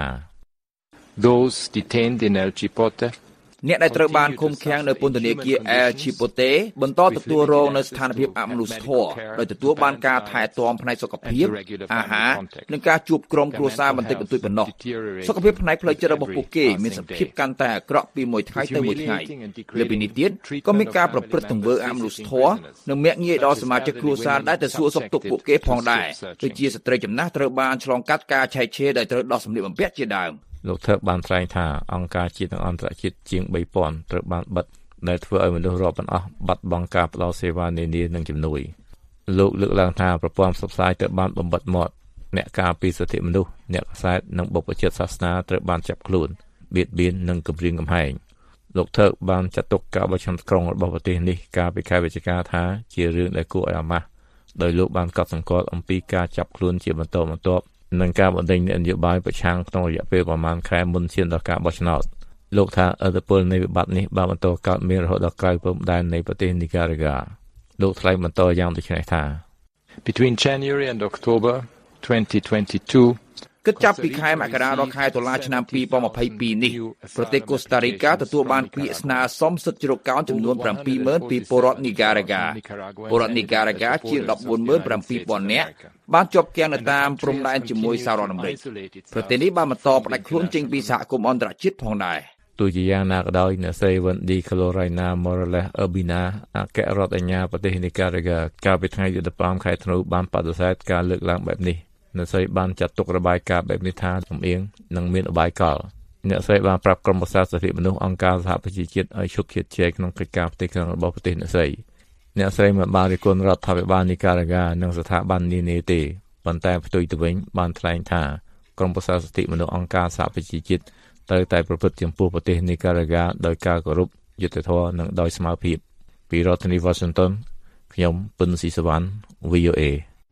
Speaker 15: Those detained in El Chipote
Speaker 21: អ្នកដែលត្រូវបានឃុំឃាំងនៅពន្ធនាគារ El Chipote បន្តទទួលរងនៅស្ថានភាពអមនុស្សធម៌ដោយទទួលបានការថែទាំផ្នែកសុខភាពអាហារនិងការជួបក្រុមគ្រួសារបន្តិចបន្តួចប៉ុណ្ណោះសុខភាពផ្នែកផ្លូវចិត្តរបស់ពួកគេមានសភាពកាន់តែអាក្រក់ពីមួយថ្ងៃទៅមួយថ្ងៃលើពីនេះទៀតក៏មានការប្រព្រឹត្តទង្វើអមនុស្សធម៌និងមាក់ងាយដល់សមាជិកគ្រួសារដែលទៅសួរសុខទុក្ខពួកគេផងដែរដូចជាស្ត្រីចំណាស់ត្រូវបានឆ្លងកាត់ការឆែកឆេរដោយត្រូវដោះសម្លៀកបំពាក់ជាដើម
Speaker 11: លោកថើកបានថ្លែងថាអង្គការជាតិនិងអន្តរជាតិជាង បីពាន់ ត្រូវបានបិទដែលធ្វើឲ្យមនុស្សរាប់ពាន់អស់បាត់បង់ការផ្ដល់សេវានានានិងជំនួយលោកលើកឡើងថាប្រព័ន្ធផ្សព្វផ្សាយត្រូវបានបំបិទមាត់អ្នកការពារសិទ្ធិមនុស្សអ្នកខ្សែនិងបុព្វជិតសាសនាត្រូវបានចាប់ខ្លួនបៀតបៀននិងគំរាមកំហែងលោកថើកបានចាត់ទុកការបោះឆ្នោតក្រុងរបស់ប្រទេសនេះកាលពីខែវិច្ឆិកាថាជារឿងដែលគួរឲ្យអាម៉ាស់ដោយលោកបានកត់សម្គាល់អំពីការចាប់ខ្លួនជាបន្តបន្ទាប់និងការបណ្ដេញនយោបាយប្រឆាំងក្នុងរយៈពេលប្រមាណខែមុនឈានដល់ការបោះឆ្នោតលោកថាឥទ្ធិពលនៃវិបត្តិនេះបានបន្តកើតមានរហូតដល់ក្រៅព្រំដែននៃប្រទេសនីការ៉ាហ្គាលោកថ្លែងបន្តយ៉ាងដូចនេះថា
Speaker 15: Between January and October twenty twenty-two
Speaker 21: គិតចាប់ពីខែមករាដល់ខែតុលាឆ្នាំពីរពាន់ម្ភៃពីរនេះប្រទេសកូស្តារីកាទទួលបានពាក្យស្នើសុំសិទ្ធិជ្រកកោនចំនួន ប្រាំពីរម៉ឺន ពីពលរដ្ឋនីការ៉ាហ្គាពលរដ្ឋនីការ៉ាហ្គាជាង ដប់បួនម៉ឺនប្រាំពីរពាន់នាក់បានជាប់គាំងនៅតាមព្រំដែនជាមួយសហរដ្ឋអាមេរិកប្រទេសនេះបានបន្តផ្ដាច់ខ្លួនចេញពីសហគមន៍អន្តរជាតិផងដែរ
Speaker 11: ទោះជាយ៉ាងណាក៏ដោយអ្នកស្រី Wendy Carolina Morales Urbina អគ្គរដ្ឋអាជ្ញាប្រទេសនីការ៉ាហ្គាកាលពីថ្ងៃទីដប់ប្រាំខែធ្នូបានបដិសេធការលើកឡើងបែបនេះអ្នកស្រីបានចាត់ទុករបាយការណ៍បែបនេះថាលំអៀងនិងមានអបាយកលអ្នកស្រីបានប្រាប់ក្រុមប្រឹក្សាសិទ្ធិមនុស្សអង្គការសហប្រជាជាតិឲ្យឈប់ជៀតជែកក្នុងកិច្ចការផ្ទៃក្នុងរបស់ប្រទេសអ្នកស្រីអ្នកស្រីមិនបានរិះគន់រដ្ឋាភិបាលនីការ៉ាហ្គានិងស្ថាប័ននានាទេប៉ុន្តែផ្ទុយទៅវិញបានថ្លែងថាក្រុមប្រឹក្សាសិទ្ធិមនុស្សអង្គការសហប្រជាជាតិត្រូវតែប្រព្រឹត្តចំពោះប្រទេសនីការ៉ាហ្គាដោយការគោរពយុត្តិធម៌និងដោយស្មារតីពីរដ្ឋធានី Washington ខ្ញុំពិនស៊ីសវណ្ណ វី អូ เอ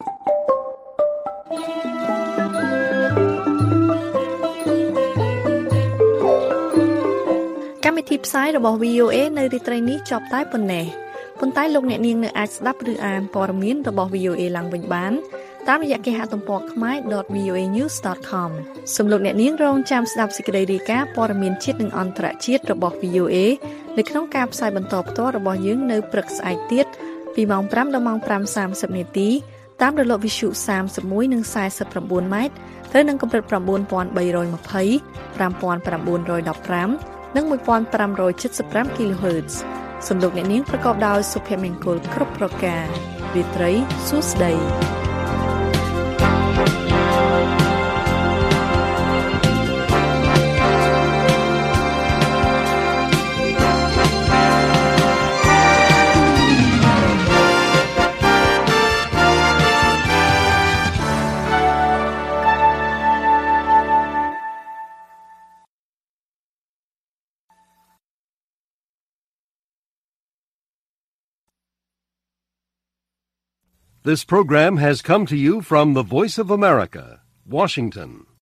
Speaker 3: កម្មវិធីផ្សាយរបស់ វី អូ เอ នៅរាត្រីនេះចប់តែប៉ុណ្ណេះប៉ុន្តែលោកអ្នកនាងនៅអាចស្ដាប់ឬអានព័ត៌មានរបស់ វី អូ เอ ឡើងវិញបានតាមរយៈគេហទំព័រ khmae dot v o a news dot com សូមលោកអ្នកនាងរងចាំស្ដាប់សេចក្តីរាយការណ៍ព័ត៌មានជាតិនិងអន្តរជាតិរបស់ វី អូ เอ នៅក្នុងការផ្សាយបន្តផ្ទាល់របស់យើងនៅព្រឹកស្អែកទៀតពីម៉ោង ប្រាំ ដល់ម៉ោង ប្រាំសាមសិប នាទីតាមរលកវិទ្យុសាមសិបមួយនិងខ្សែសិបប្រាំបួនម៉ែត្រត្រូវនឹងកម្រិត៩បី២០ ៥៩១៥និងមួយពាន់ប្រាំរយ칠សិបប្រាំ kilohertz សំឡេងអ្នកនាងប្រកបដោយសុភមង្គលគ្រប់ប្រការរាត្រីសួស្តី
Speaker 17: This program has come to you from the Voice of America, Washington.